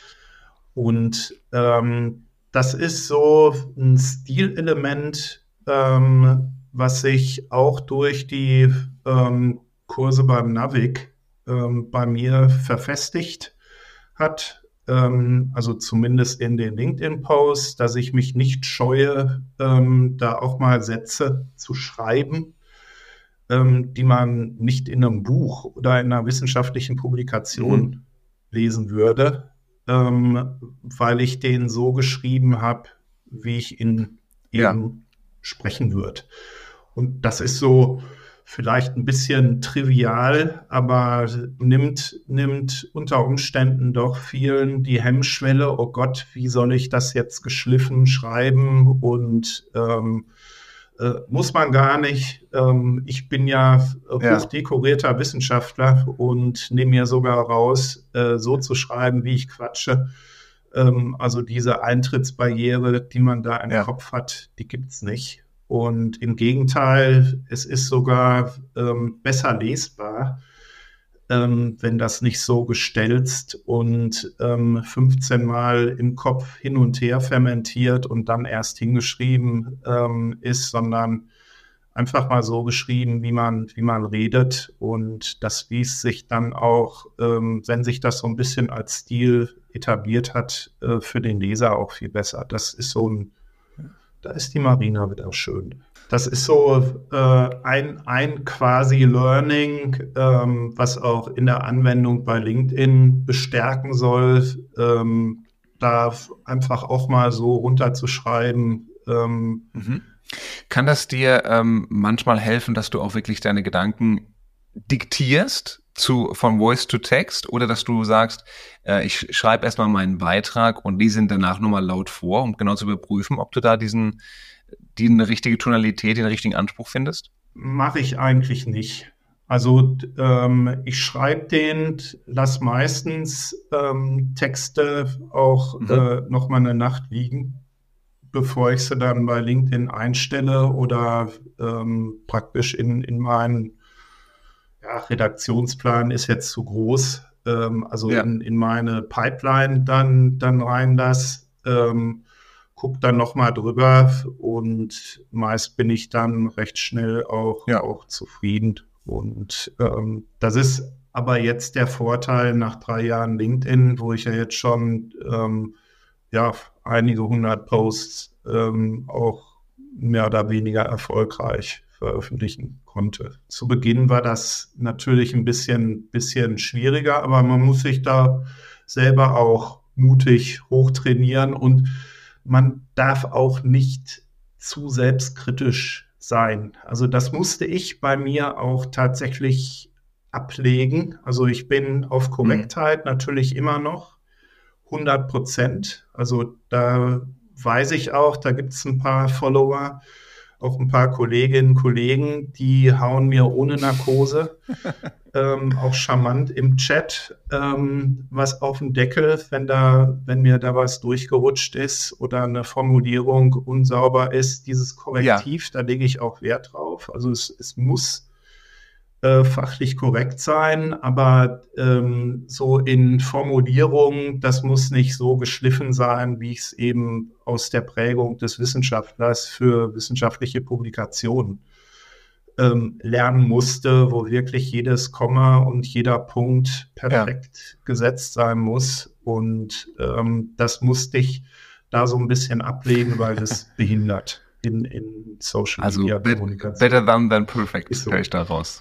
Und ähm, das ist so ein Stilelement, ähm, was sich auch durch die ähm, Kurse beim NAWIC ähm, bei mir verfestigt hat. Ähm, also zumindest in den LinkedIn-Posts, dass ich mich nicht scheue, ähm, da auch mal Sätze zu schreiben, ähm, die man nicht in einem Buch oder in einer wissenschaftlichen Publikation mhm. lesen würde. Ähm, weil ich den so geschrieben habe, wie ich ihn ja. eben sprechen würde. Und das ist so vielleicht ein bisschen trivial, aber nimmt, nimmt unter Umständen doch vielen die Hemmschwelle, oh Gott, wie soll ich das jetzt geschliffen schreiben und ähm, äh, muss man gar nicht. Ähm, ich bin ja, ja hochdekorierter Wissenschaftler und nehme mir sogar raus, äh, so zu schreiben, wie ich quatsche. Ähm, also diese Eintrittsbarriere, die man da im ja. Kopf hat, die gibt's nicht. Und im Gegenteil, es ist sogar ähm, besser lesbar, ähm, wenn das nicht so gestelzt und ähm, fünfzehn Mal im Kopf hin und her fermentiert und dann erst hingeschrieben ähm, ist, sondern einfach mal so geschrieben, wie man, wie man redet. Und das liest sich dann auch, ähm, wenn sich das so ein bisschen als Stil etabliert hat, äh, für den Leser auch viel besser. Das ist so ein, da ist die Marina wieder schön. Das ist so äh, ein, ein quasi Learning, ähm, was auch in der Anwendung bei LinkedIn bestärken soll, ähm, da einfach auch mal so runterzuschreiben. Ähm, mhm. Kann das dir ähm, manchmal helfen, dass du auch wirklich deine Gedanken diktierst zu, von Voice to Text, oder dass du sagst, äh, ich schreibe erstmal meinen Beitrag und lese ihn danach nochmal laut vor, um genau zu überprüfen, ob du da diesen, die eine richtige Tonalität, den richtigen Anspruch findest? Mache ich eigentlich nicht. Also ähm, ich schreibe den, lass meistens ähm, Texte auch mhm. äh, nochmal eine Nacht liegen, bevor ich sie dann bei LinkedIn einstelle oder ähm, praktisch in, in meinen ja, Redaktionsplan ist jetzt zu groß, ähm, also ja. in, in meine Pipeline dann, dann reinlasse, ähm, guck dann nochmal drüber und meist bin ich dann recht schnell auch, ja. auch zufrieden. Und ähm, das ist aber jetzt der Vorteil nach drei Jahren LinkedIn, wo ich ja jetzt schon ähm, ja, einige hundert Posts ähm, auch mehr oder weniger erfolgreich veröffentlichen konnte. Zu Beginn war das natürlich ein bisschen, bisschen schwieriger, aber man muss sich da selber auch mutig hochtrainieren und man darf auch nicht zu selbstkritisch sein. Also das musste ich bei mir auch tatsächlich ablegen. Also ich bin auf Korrektheit mhm. natürlich immer noch hundert Prozent. Also da weiß ich auch, da gibt es ein paar Follower, auch ein paar Kolleginnen und Kollegen, die hauen mir ohne Narkose, ähm, auch charmant im Chat, ähm, was auf den Deckel, wenn da, wenn mir da was durchgerutscht ist oder eine Formulierung unsauber ist, dieses Korrektiv, ja. da lege ich auch Wert drauf. Also es, es muss äh, fachlich korrekt sein, aber ähm, so in Formulierungen, das muss nicht so geschliffen sein, wie ich es eben aus der Prägung des Wissenschaftlers für wissenschaftliche Publikationen ähm, lernen musste, wo wirklich jedes Komma und jeder Punkt perfekt ja. gesetzt sein muss. Und ähm, das musste ich da so ein bisschen ablegen, weil das behindert in, in Social also Media Kommunikation. Better than than perfect, so. höre ich da raus.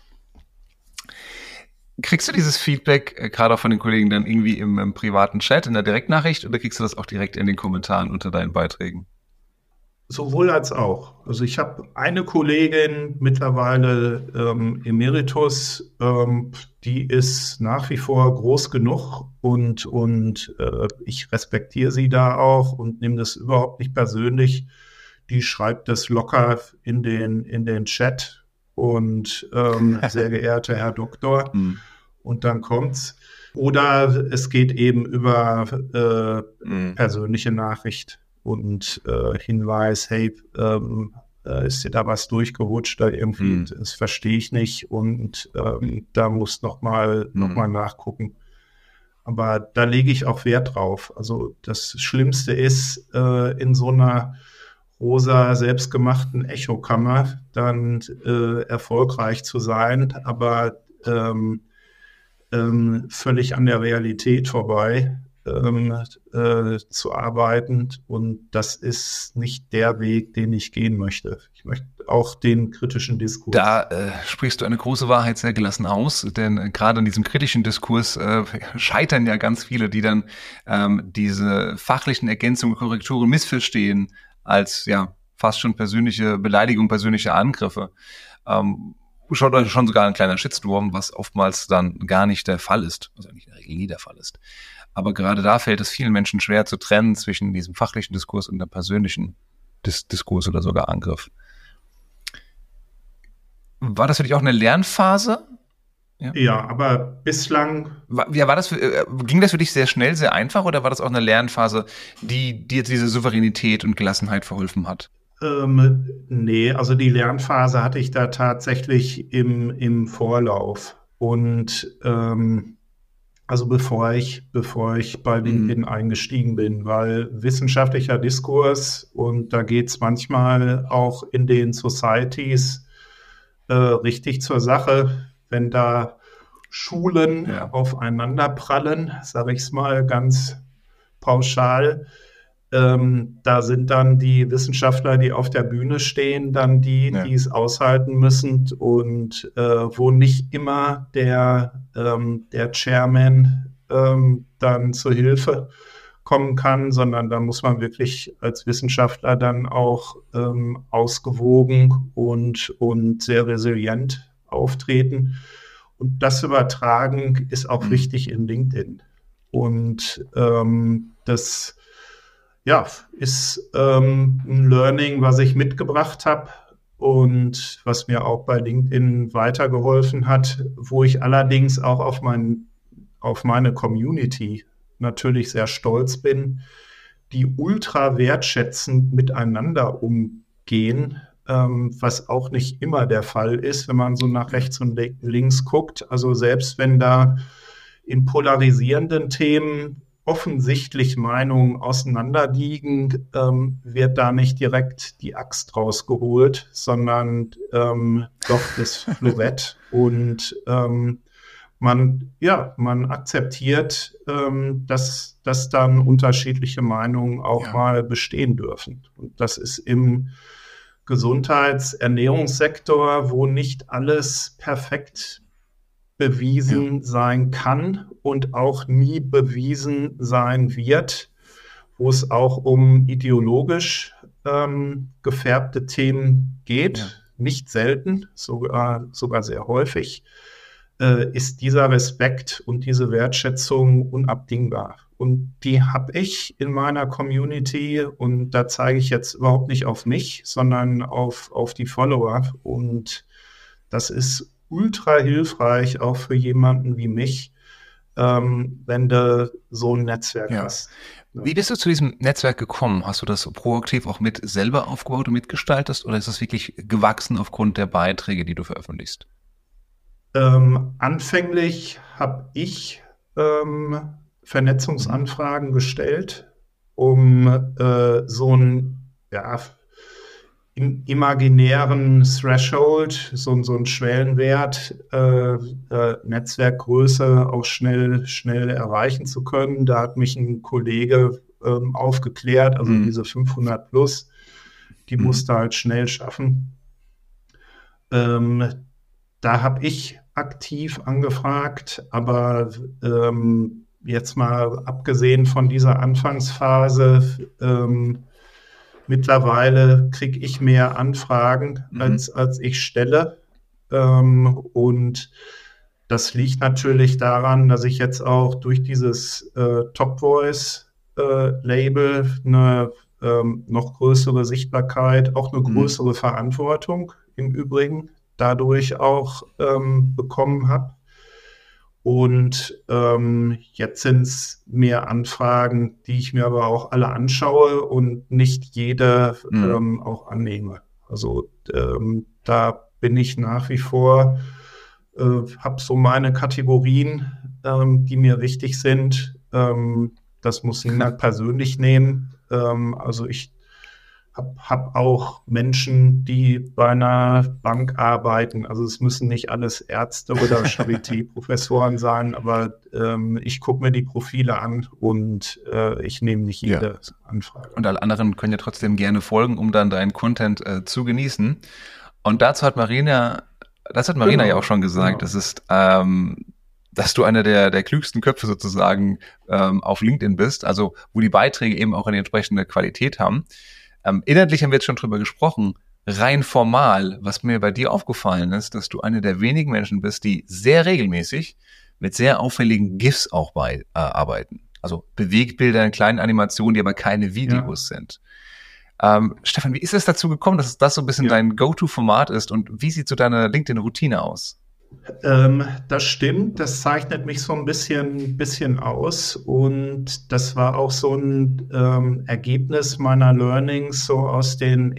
Kriegst du dieses Feedback äh, gerade auch von den Kollegen dann irgendwie im, im privaten Chat, in der Direktnachricht, oder kriegst du das auch direkt in den Kommentaren unter deinen Beiträgen? Sowohl als auch. Also ich habe eine Kollegin mittlerweile ähm, Emeritus, ähm, die ist nach wie vor groß genug und, und äh, ich respektiere sie da auch und nehme das überhaupt nicht persönlich. Die schreibt das locker in den, in den Chat. Und ähm, sehr geehrter Herr Doktor, mm. und dann kommt's. Oder es geht eben über äh, mm. persönliche Nachricht und äh, Hinweis, hey, ähm, äh, ist dir da was durchgerutscht, da irgendwie, mm. das verstehe ich nicht und ähm, da muss noch mal, mm. noch mal nachgucken. Aber da lege ich auch Wert drauf. Also das Schlimmste ist, äh, in so einer rosa selbstgemachten Echokammer dann äh, erfolgreich zu sein, aber ähm, ähm, völlig an der Realität vorbei ähm, äh, zu arbeiten. Und das ist nicht der Weg, den ich gehen möchte. Ich möchte auch den kritischen Diskurs. Da äh, sprichst du eine große Wahrheit sehr gelassen aus, denn äh, gerade in diesem kritischen Diskurs äh, scheitern ja ganz viele, die dann ähm, diese fachlichen Ergänzungen, Korrekturen missverstehen als ja fast schon persönliche Beleidigung, persönliche Angriffe. Ähm, schon, schon sogar ein kleiner Shitstorm, was oftmals dann gar nicht der Fall ist, also nicht in der Regel nie der Fall ist. Aber gerade da fällt es vielen Menschen schwer zu trennen zwischen diesem fachlichen Diskurs und dem persönlichen Dis- Diskurs oder sogar Angriff. War das für dich auch eine Lernphase? Ja, ja, aber bislang... War, ja, war das für, äh, ging das für dich sehr schnell, sehr einfach, oder war das auch eine Lernphase, die dir diese Souveränität und Gelassenheit verholfen hat? Ähm, nee, also die Lernphase hatte ich da tatsächlich im, im Vorlauf. Und ähm, also bevor ich, bevor ich bei LinkedIn mhm. eingestiegen bin, weil wissenschaftlicher Diskurs, und da geht es manchmal auch in den Societies äh, richtig zur Sache, wenn da Schulen ja. aufeinander prallen, sage ich es mal ganz pauschal. Ähm, da sind dann die Wissenschaftler, die auf der Bühne stehen, dann die, ja. die es aushalten müssen und äh, wo nicht immer der, ähm, der Chairman ähm, dann zur Hilfe kommen kann, sondern da muss man wirklich als Wissenschaftler dann auch ähm, ausgewogen und, und sehr resilient auftreten. Und das Übertragen ist auch mhm. wichtig in LinkedIn. Und ähm, das ja, ist ähm, ein Learning, was ich mitgebracht habe und was mir auch bei LinkedIn weitergeholfen hat, wo ich allerdings auch auf, mein, auf meine Community natürlich sehr stolz bin, die ultra wertschätzend miteinander umgehen, ähm, was auch nicht immer der Fall ist, wenn man so nach rechts und links guckt. Also selbst wenn da in polarisierenden Themen offensichtlich Meinungen auseinanderliegen, ähm, wird da nicht direkt die Axt rausgeholt, sondern ähm, doch das Florett und ähm, man, ja, man akzeptiert, ähm, dass, dass dann unterschiedliche Meinungen auch ja. mal bestehen dürfen. Und das ist im Gesundheits-Ernährungssektor, wo nicht alles perfekt bewiesen ja. sein kann und auch nie bewiesen sein wird, wo es auch um ideologisch ähm, gefärbte Themen geht, ja. nicht selten, sogar, sogar sehr häufig, äh, ist dieser Respekt und diese Wertschätzung unabdingbar. Und die habe ich in meiner Community und da zeige ich jetzt überhaupt nicht auf mich, sondern auf, auf die Follower. Und das ist ultra hilfreich, auch für jemanden wie mich, ähm, wenn du so ein Netzwerk ja. hast. Ja. Wie bist du zu diesem Netzwerk gekommen? Hast du das proaktiv auch mit selber aufgebaut und mitgestaltest oder ist das wirklich gewachsen aufgrund der Beiträge, die du veröffentlichst? Ähm, anfänglich habe ich ähm, Vernetzungsanfragen mhm. gestellt, um äh, so ein ja, im imaginären Threshold, so, so ein Schwellenwert, äh, äh, Netzwerkgröße auch schnell, schnell erreichen zu können. Da hat mich ein Kollege ähm, aufgeklärt, also mhm. diese fünfhundert plus, die mhm. musste halt schnell schaffen. Ähm, da habe ich aktiv angefragt, aber ähm, jetzt mal abgesehen von dieser Anfangsphase, ähm, mittlerweile kriege ich mehr Anfragen, mhm. als, als ich stelle. Ähm, und das liegt natürlich daran, dass ich jetzt auch durch dieses äh, Top Voice äh, Label eine ähm, noch größere Sichtbarkeit, auch eine mhm. größere Verantwortung im Übrigen dadurch auch ähm, bekommen habe. Und ähm, jetzt sind es mehr Anfragen, die ich mir aber auch alle anschaue und nicht jede mhm. ähm, auch annehme. Also ähm, da bin ich nach wie vor, äh, habe so meine Kategorien, ähm, die mir wichtig sind. Ähm, das muss niemand persönlich nehmen. Ähm, also ich Hab, hab auch Menschen, die bei einer Bank arbeiten. Also es müssen nicht alles Ärzte oder Charité-Professoren sein, aber ähm, ich gucke mir die Profile an und äh, ich nehme nicht jede ja. Anfrage. Und alle anderen können ja trotzdem gerne folgen, um dann deinen Content äh, zu genießen. Und dazu hat Marina, das hat Marina genau. ja auch schon gesagt, genau. das ist, ähm, dass du einer der, der klügsten Köpfe sozusagen ähm, auf LinkedIn bist, also wo die Beiträge eben auch eine entsprechende Qualität haben. Ähm, inhaltlich haben wir jetzt schon drüber gesprochen. Rein formal, was mir bei dir aufgefallen ist, dass du eine der wenigen Menschen bist, die sehr regelmäßig mit sehr auffälligen GIFs auch bei äh, arbeiten. Also Bewegbilder, kleinen Animationen, die aber keine Videos ja. sind. Ähm, Stefan, wie ist es dazu gekommen, dass das so ein bisschen ja. dein Go-To-Format ist und wie sieht so deine LinkedIn-Routine aus? Ähm, das stimmt, das zeichnet mich so ein bisschen, bisschen aus und das war auch so ein ähm, Ergebnis meiner Learnings so aus den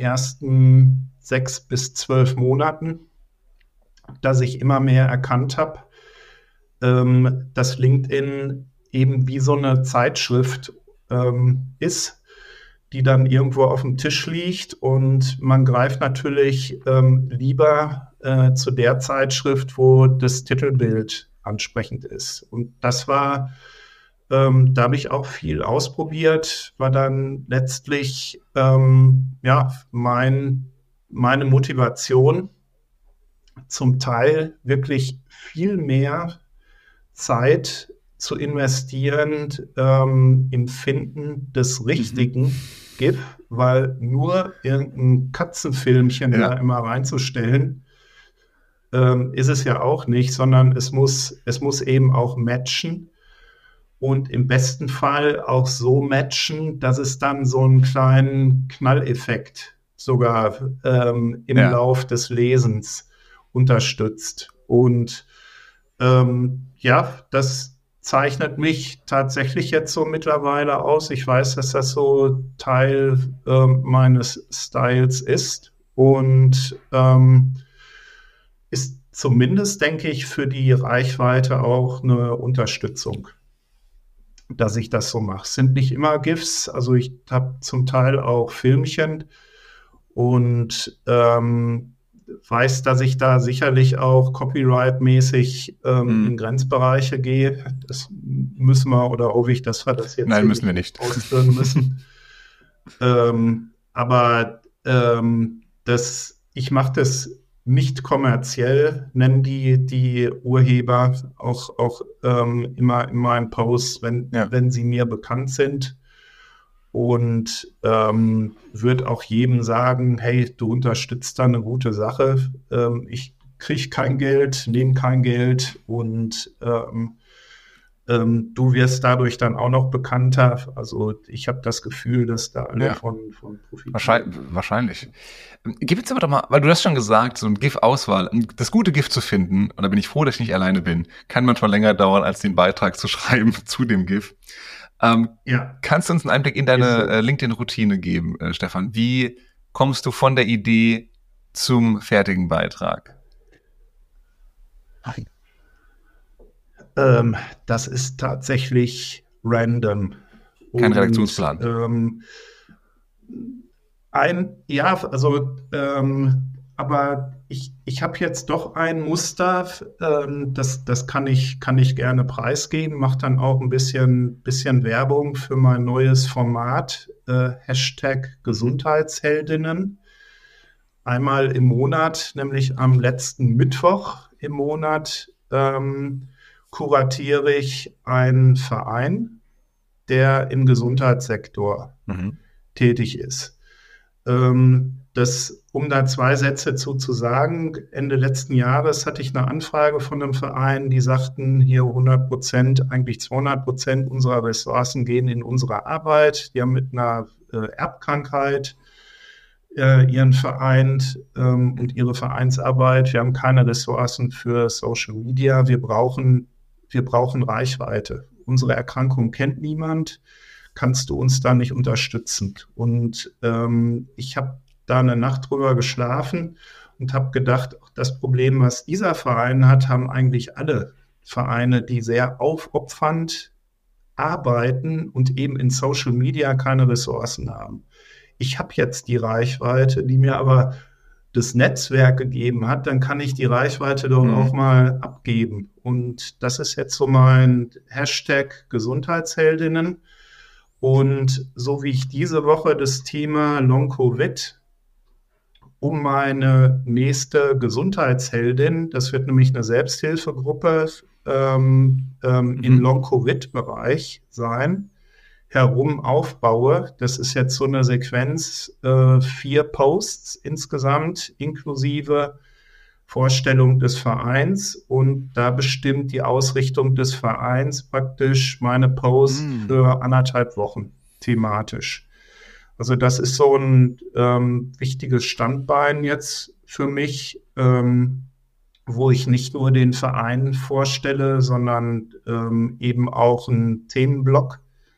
ersten sechs bis zwölf Monaten, dass ich immer mehr erkannt habe, ähm, dass LinkedIn eben wie so eine Zeitschrift ähm, ist, die dann irgendwo auf dem Tisch liegt und man greift natürlich ähm, lieber äh, zu der Zeitschrift, wo das Titelbild ansprechend ist. Und das war, ähm, da habe ich auch viel ausprobiert, war dann letztlich ähm, ja, mein, meine Motivation, zum Teil wirklich viel mehr Zeit zu investieren ähm, im Finden des richtigen mhm. GIF, weil nur irgendein Katzenfilmchen ja. da immer reinzustellen, ähm, ist es ja auch nicht, sondern es muss, es muss eben auch matchen und im besten Fall auch so matchen, dass es dann so einen kleinen Knalleffekt sogar ähm, im ja. Lauf des Lesens unterstützt. Und ähm, ja, das zeichnet mich tatsächlich jetzt so mittlerweile aus. Ich weiß, dass das so Teil ähm, meines Styles ist und ähm, ist zumindest, denke ich, für die Reichweite auch eine Unterstützung, dass ich das so mache. Es sind nicht immer GIFs, also ich habe zum Teil auch Filmchen und ähm, weiß, dass ich da sicherlich auch copyright-mäßig ähm, mm. in Grenzbereiche gehe. Das müssen wir, oder hoffe ich, dass wir das jetzt Nein, müssen wir nicht ausführen müssen. ähm, aber ähm, das, ich mache das nicht kommerziell, nennen die, die Urheber auch, auch ähm, immer in meinen Posts, wenn, ja. wenn sie mir bekannt sind. Und ähm, wird auch jedem sagen, hey, du unterstützt da eine gute Sache. Ähm, ich kriege kein Geld, nehme kein Geld und ähm, ähm, du wirst dadurch dann auch noch bekannter. Also ich habe das Gefühl, dass da alle ja. von, von profitieren. Wahrscheinlich. wahrscheinlich. Gib jetzt aber doch mal, weil du hast schon gesagt, so ein GIF-Auswahl, das gute GIF zu finden, und da bin ich froh, dass ich nicht alleine bin, kann manchmal länger dauern, als den Beitrag zu schreiben zu dem GIF. Ähm, ja. Kannst du uns einen Einblick in deine so. äh, LinkedIn-Routine geben, äh, Stefan? Wie kommst du von der Idee zum fertigen Beitrag? Ähm, das ist tatsächlich random. Kein Und, Redaktionsplan. Ähm, ein, ja, also, ähm, aber ich, ich habe jetzt doch ein Muster, ähm, das, das kann ich, kann ich gerne preisgeben, mache dann auch ein bisschen, bisschen Werbung für mein neues Format, äh, Hashtag Gesundheitsheldinnen. Einmal im Monat, nämlich am letzten Mittwoch im Monat, ähm, kuratiere ich einen Verein, der im Gesundheitssektor mhm. tätig ist. Ähm, das, um da zwei Sätze zu, zu sagen, Ende letzten Jahres hatte ich eine Anfrage von einem Verein, die sagten, hier hundert Prozent, eigentlich zweihundert Prozent unserer Ressourcen gehen in unsere Arbeit. Die haben mit einer äh, Erbkrankheit äh, ihren Verein ähm, und ihre Vereinsarbeit. Wir haben keine Ressourcen für Social Media. Wir brauchen, wir brauchen Reichweite. Unsere Erkrankung kennt niemand. Kannst du uns da nicht unterstützen? Und ähm, ich habe da eine Nacht drüber geschlafen und habe gedacht, das Problem, was dieser Verein hat, haben eigentlich alle Vereine, die sehr aufopfernd arbeiten und eben in Social Media keine Ressourcen haben. Ich habe jetzt die Reichweite, die mir aber das Netzwerk gegeben hat, dann kann ich die Reichweite doch mhm. auch mal abgeben. Und das ist jetzt so mein Hashtag Gesundheitsheldinnen. Und so wie ich diese Woche das Thema Long-Covid um meine nächste Gesundheitsheldin, das wird nämlich eine Selbsthilfegruppe ähm, ähm, mhm. im Long-Covid-Bereich sein, herum aufbaue. Das ist jetzt so eine Sequenz, äh, vier Posts insgesamt, inklusive Vorstellung des Vereins, und da bestimmt die Ausrichtung des Vereins praktisch meine Posts mm. für anderthalb Wochen thematisch. Also das ist so ein ähm, wichtiges Standbein jetzt für mich, ähm, wo ich nicht nur den Verein vorstelle, sondern ähm, eben auch einen Themenblock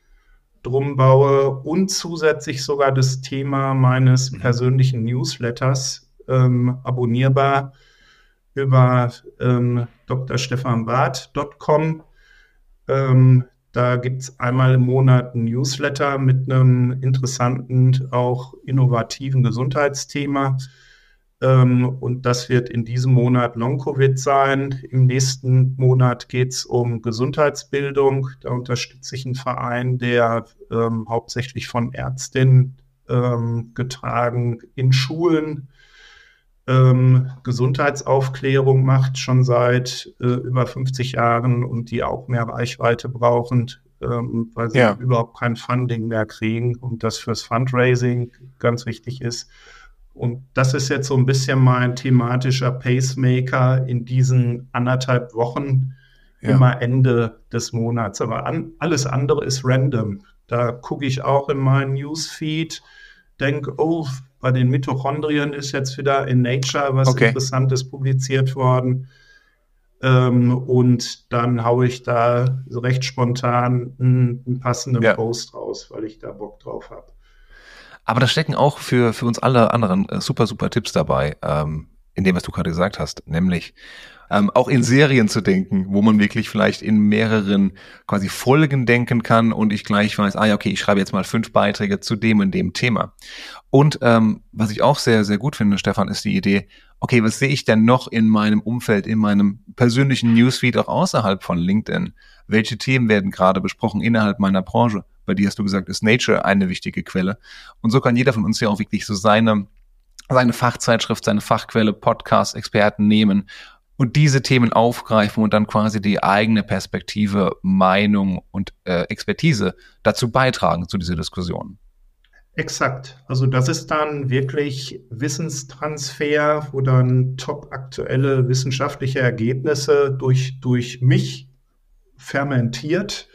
drum baue und zusätzlich sogar das Thema meines persönlichen Newsletters ähm, abonnierbar über ähm, d r stefan barth punkt com. Ähm, da gibt es einmal im Monat ein Newsletter mit einem interessanten, auch innovativen Gesundheitsthema. Ähm, und das wird in diesem Monat Long-Covid sein. Im nächsten Monat geht es um Gesundheitsbildung. Da unterstütze ich einen Verein, der ähm, hauptsächlich von Ärztinnen ähm, getragen in Schulen ähm, Gesundheitsaufklärung macht, schon seit äh, über fünfzig Jahren und die auch mehr Reichweite brauchen, ähm, weil sie ja. überhaupt kein Funding mehr kriegen und das fürs Fundraising ganz wichtig ist. Und das ist jetzt so ein bisschen mein thematischer Pacemaker in diesen anderthalb Wochen, ja. immer Ende des Monats. Aber an, alles andere ist random. Da gucke ich auch in meinen Newsfeed, denke, oh, bei den Mitochondrien ist jetzt wieder in Nature was okay. Interessantes publiziert worden. Ähm, und dann haue ich da so recht spontan einen, einen passenden ja. Post raus, weil ich da Bock drauf habe. Aber da stecken auch für für uns alle anderen äh, super, super Tipps dabei, ähm, in dem, was du gerade gesagt hast, nämlich ähm, auch in Serien zu denken, wo man wirklich vielleicht in mehreren quasi Folgen denken kann und ich gleich weiß, ah ja, okay, ich schreibe jetzt mal fünf Beiträge zu dem und dem Thema. Und ähm, was ich auch sehr, sehr gut finde, Stefan, ist die Idee, okay, was sehe ich denn noch in meinem Umfeld, in meinem persönlichen Newsfeed auch außerhalb von LinkedIn? Welche Themen werden gerade besprochen innerhalb meiner Branche? Bei dir hast du gesagt, ist Nature eine wichtige Quelle. Und so kann jeder von uns ja auch wirklich so seine, seine Fachzeitschrift, seine Fachquelle, Podcast, Experten nehmen und diese Themen aufgreifen und dann quasi die eigene Perspektive, Meinung und äh, Expertise dazu beitragen zu dieser Diskussion. Exakt. Also das ist dann wirklich Wissenstransfer, wo dann top aktuelle wissenschaftliche Ergebnisse durch, durch mich fermentiert,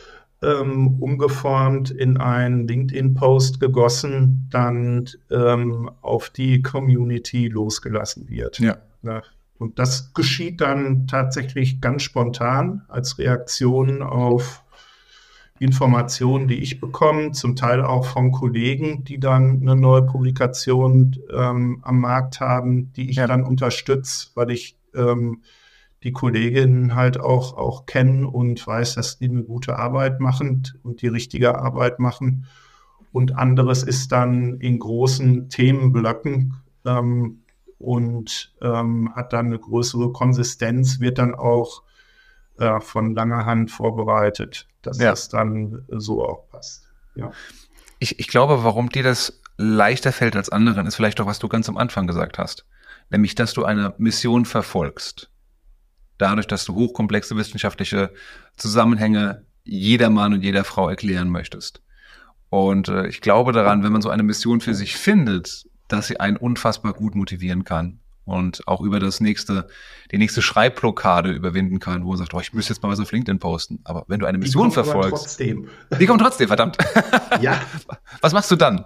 ähm, umgeformt in einen LinkedIn-Post gegossen, dann ähm, auf die Community losgelassen wird. Ja. Ja. Und das geschieht dann tatsächlich ganz spontan als Reaktion auf Informationen, die ich bekomme, zum Teil auch von Kollegen, die dann eine neue Publikation ähm, am Markt haben, die ich ja. dann unterstütze, weil ich ähm, die Kolleginnen halt auch, auch kenne und weiß, dass die eine gute Arbeit machen und die richtige Arbeit machen. Und anderes ist dann in großen Themenblöcken ähm, und ähm, hat dann eine größere Konsistenz, wird dann auch äh, von langer Hand vorbereitet, dass ja. das dann so auch passt. Ja. Ich, ich glaube, warum dir das leichter fällt als anderen, ist vielleicht auch, was du ganz am Anfang gesagt hast. Nämlich, dass du eine Mission verfolgst. Dadurch, dass du hochkomplexe wissenschaftliche Zusammenhänge jeder Mann und jeder Frau erklären möchtest. Und äh, ich glaube daran, wenn man so eine Mission für sich findet, dass sie einen unfassbar gut motivieren kann und auch über das nächste, die nächste Schreibblockade überwinden kann, wo man sagt, oh, ich müsste jetzt mal was auf LinkedIn posten. Aber wenn du eine Mission die kommt verfolgst, aber trotzdem. Die kommt trotzdem, verdammt. Ja. Was machst du dann?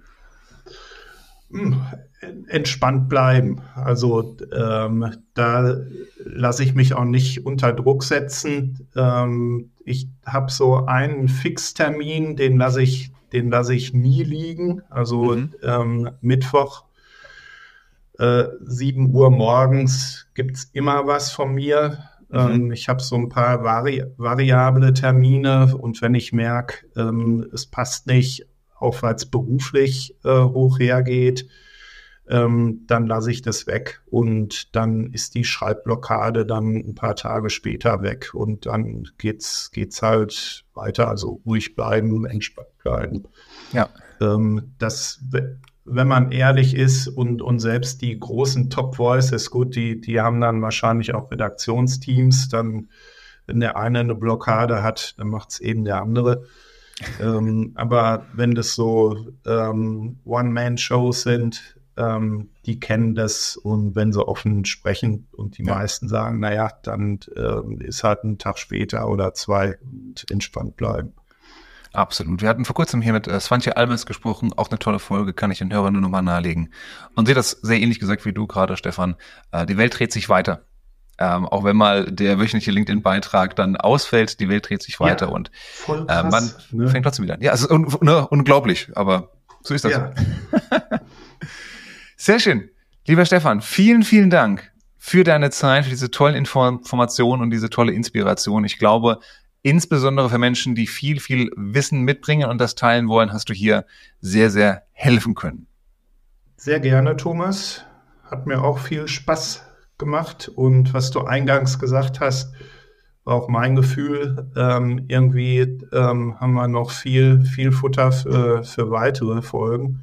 Entspannt bleiben. Also ähm, da lasse ich mich auch nicht unter Druck setzen. Ähm, ich habe so einen Fixtermin, den lasse ich, den lasse ich nie liegen. Also mhm. ähm, Mittwoch, äh, sieben Uhr morgens gibt's immer was von mir. Mhm. Ähm, ich habe so ein paar vari- variable Termine und wenn ich merke, ähm, es passt nicht, auch weil es beruflich äh, hoch hergeht, ähm, dann lasse ich das weg und dann ist die Schreibblockade dann ein paar Tage später weg und dann geht's geht's halt weiter, also ruhig bleiben, entspannt bleiben. Ja. Ähm, das, wenn man ehrlich ist und, und selbst die großen Top-Voices, gut, die, die haben dann wahrscheinlich auch Redaktionsteams, dann, wenn der eine eine Blockade hat, dann macht's eben der andere. ähm, aber wenn das so ähm, One-Man-Shows sind, ähm, die kennen das und wenn sie offen sprechen und die ja. meisten sagen, naja, dann ähm, ist halt ein Tag später oder zwei und entspannt bleiben. Absolut. Wir hatten vor kurzem hier mit äh, Swantje Almes gesprochen, auch eine tolle Folge, kann ich den Hörern nur nochmal nahelegen. Und sie hat das sehr ähnlich gesagt wie du gerade, Stefan. Äh, die Welt dreht sich weiter. Ähm, auch wenn mal der wöchentliche LinkedIn-Beitrag dann ausfällt, die Welt dreht sich weiter ja, und voll krass, äh, man ne? fängt trotzdem wieder an. Ja, es ist un- ne, unglaublich, aber so ist das. Ja. Sehr schön. Lieber Stefan, vielen, vielen Dank für deine Zeit, für diese tollen Informationen und diese tolle Inspiration. Ich glaube, insbesondere für Menschen, die viel, viel Wissen mitbringen und das teilen wollen, hast du hier sehr, sehr helfen können. Sehr gerne, Thomas. Hat mir auch viel Spaß gemacht. Und was du eingangs gesagt hast, war auch mein Gefühl. Ähm, irgendwie ähm, haben wir noch viel, viel Futter für, für weitere Folgen.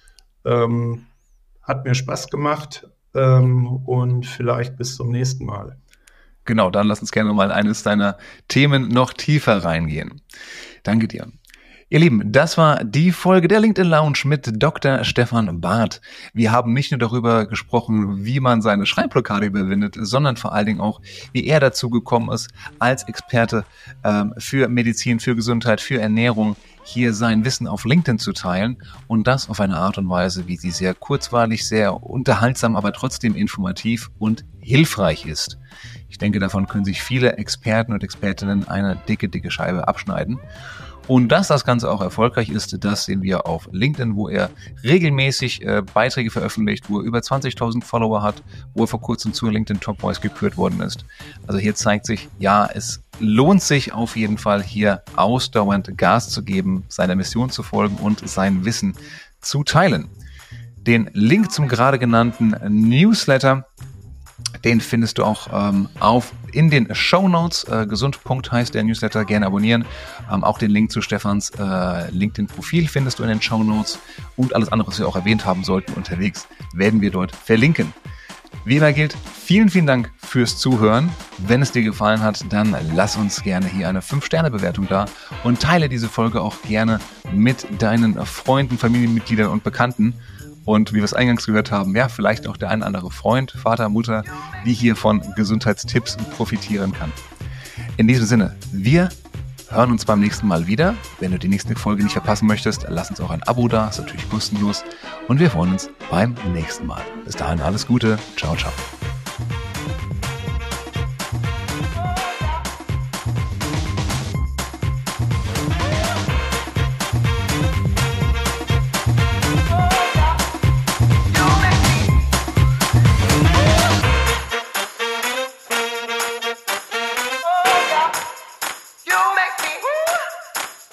Ähm, hat mir Spaß gemacht ähm, und vielleicht bis zum nächsten Mal. Genau, dann lass uns gerne mal in eines deiner Themen noch tiefer reingehen. Danke dir. Ihr Lieben, das war die Folge der LinkedIn Lounge mit Doktor Stefan Barth. Wir haben nicht nur darüber gesprochen, wie man seine Schreibblockade überwindet, sondern vor allen Dingen auch, wie er dazu gekommen ist, als Experte ähm, für Medizin, für Gesundheit, für Ernährung hier sein Wissen auf LinkedIn zu teilen und das auf eine Art und Weise, wie sie sehr kurzweilig, sehr unterhaltsam, aber trotzdem informativ und hilfreich ist. Ich denke, davon können sich viele Experten und Expertinnen eine dicke, dicke Scheibe abschneiden. Und dass das Ganze auch erfolgreich ist, das sehen wir auf LinkedIn, wo er regelmäßig äh, Beiträge veröffentlicht, wo er über zwanzigtausend Follower hat, wo er vor kurzem zur LinkedIn Top Voice gekürt worden ist. Also hier zeigt sich, ja, es lohnt sich auf jeden Fall, hier ausdauernd Gas zu geben, seiner Mission zu folgen und sein Wissen zu teilen. Den Link zum gerade genannten Newsletter, den findest du auch ähm, auf in den Shownotes. Äh, gesund. heißt der Newsletter, gerne abonnieren. Ähm, auch den Link zu Stefans äh, LinkedIn-Profil findest du in den Shownotes. Und alles andere, was wir auch erwähnt haben sollten unterwegs, werden wir dort verlinken. Wie immer gilt, vielen, vielen Dank fürs Zuhören. Wenn es dir gefallen hat, dann lass uns gerne hier eine fünf Sterne Bewertung da und teile diese Folge auch gerne mit deinen Freunden, Familienmitgliedern und Bekannten. Und wie wir es eingangs gehört haben, ja, vielleicht auch der ein oder andere Freund, Vater, Mutter, die hier von Gesundheitstipps profitieren kann. In diesem Sinne, wir hören uns beim nächsten Mal wieder. Wenn du die nächste Folge nicht verpassen möchtest, lass uns auch ein Abo da, ist natürlich kostenlos. Und wir freuen uns beim nächsten Mal. Bis dahin alles Gute. Ciao, ciao.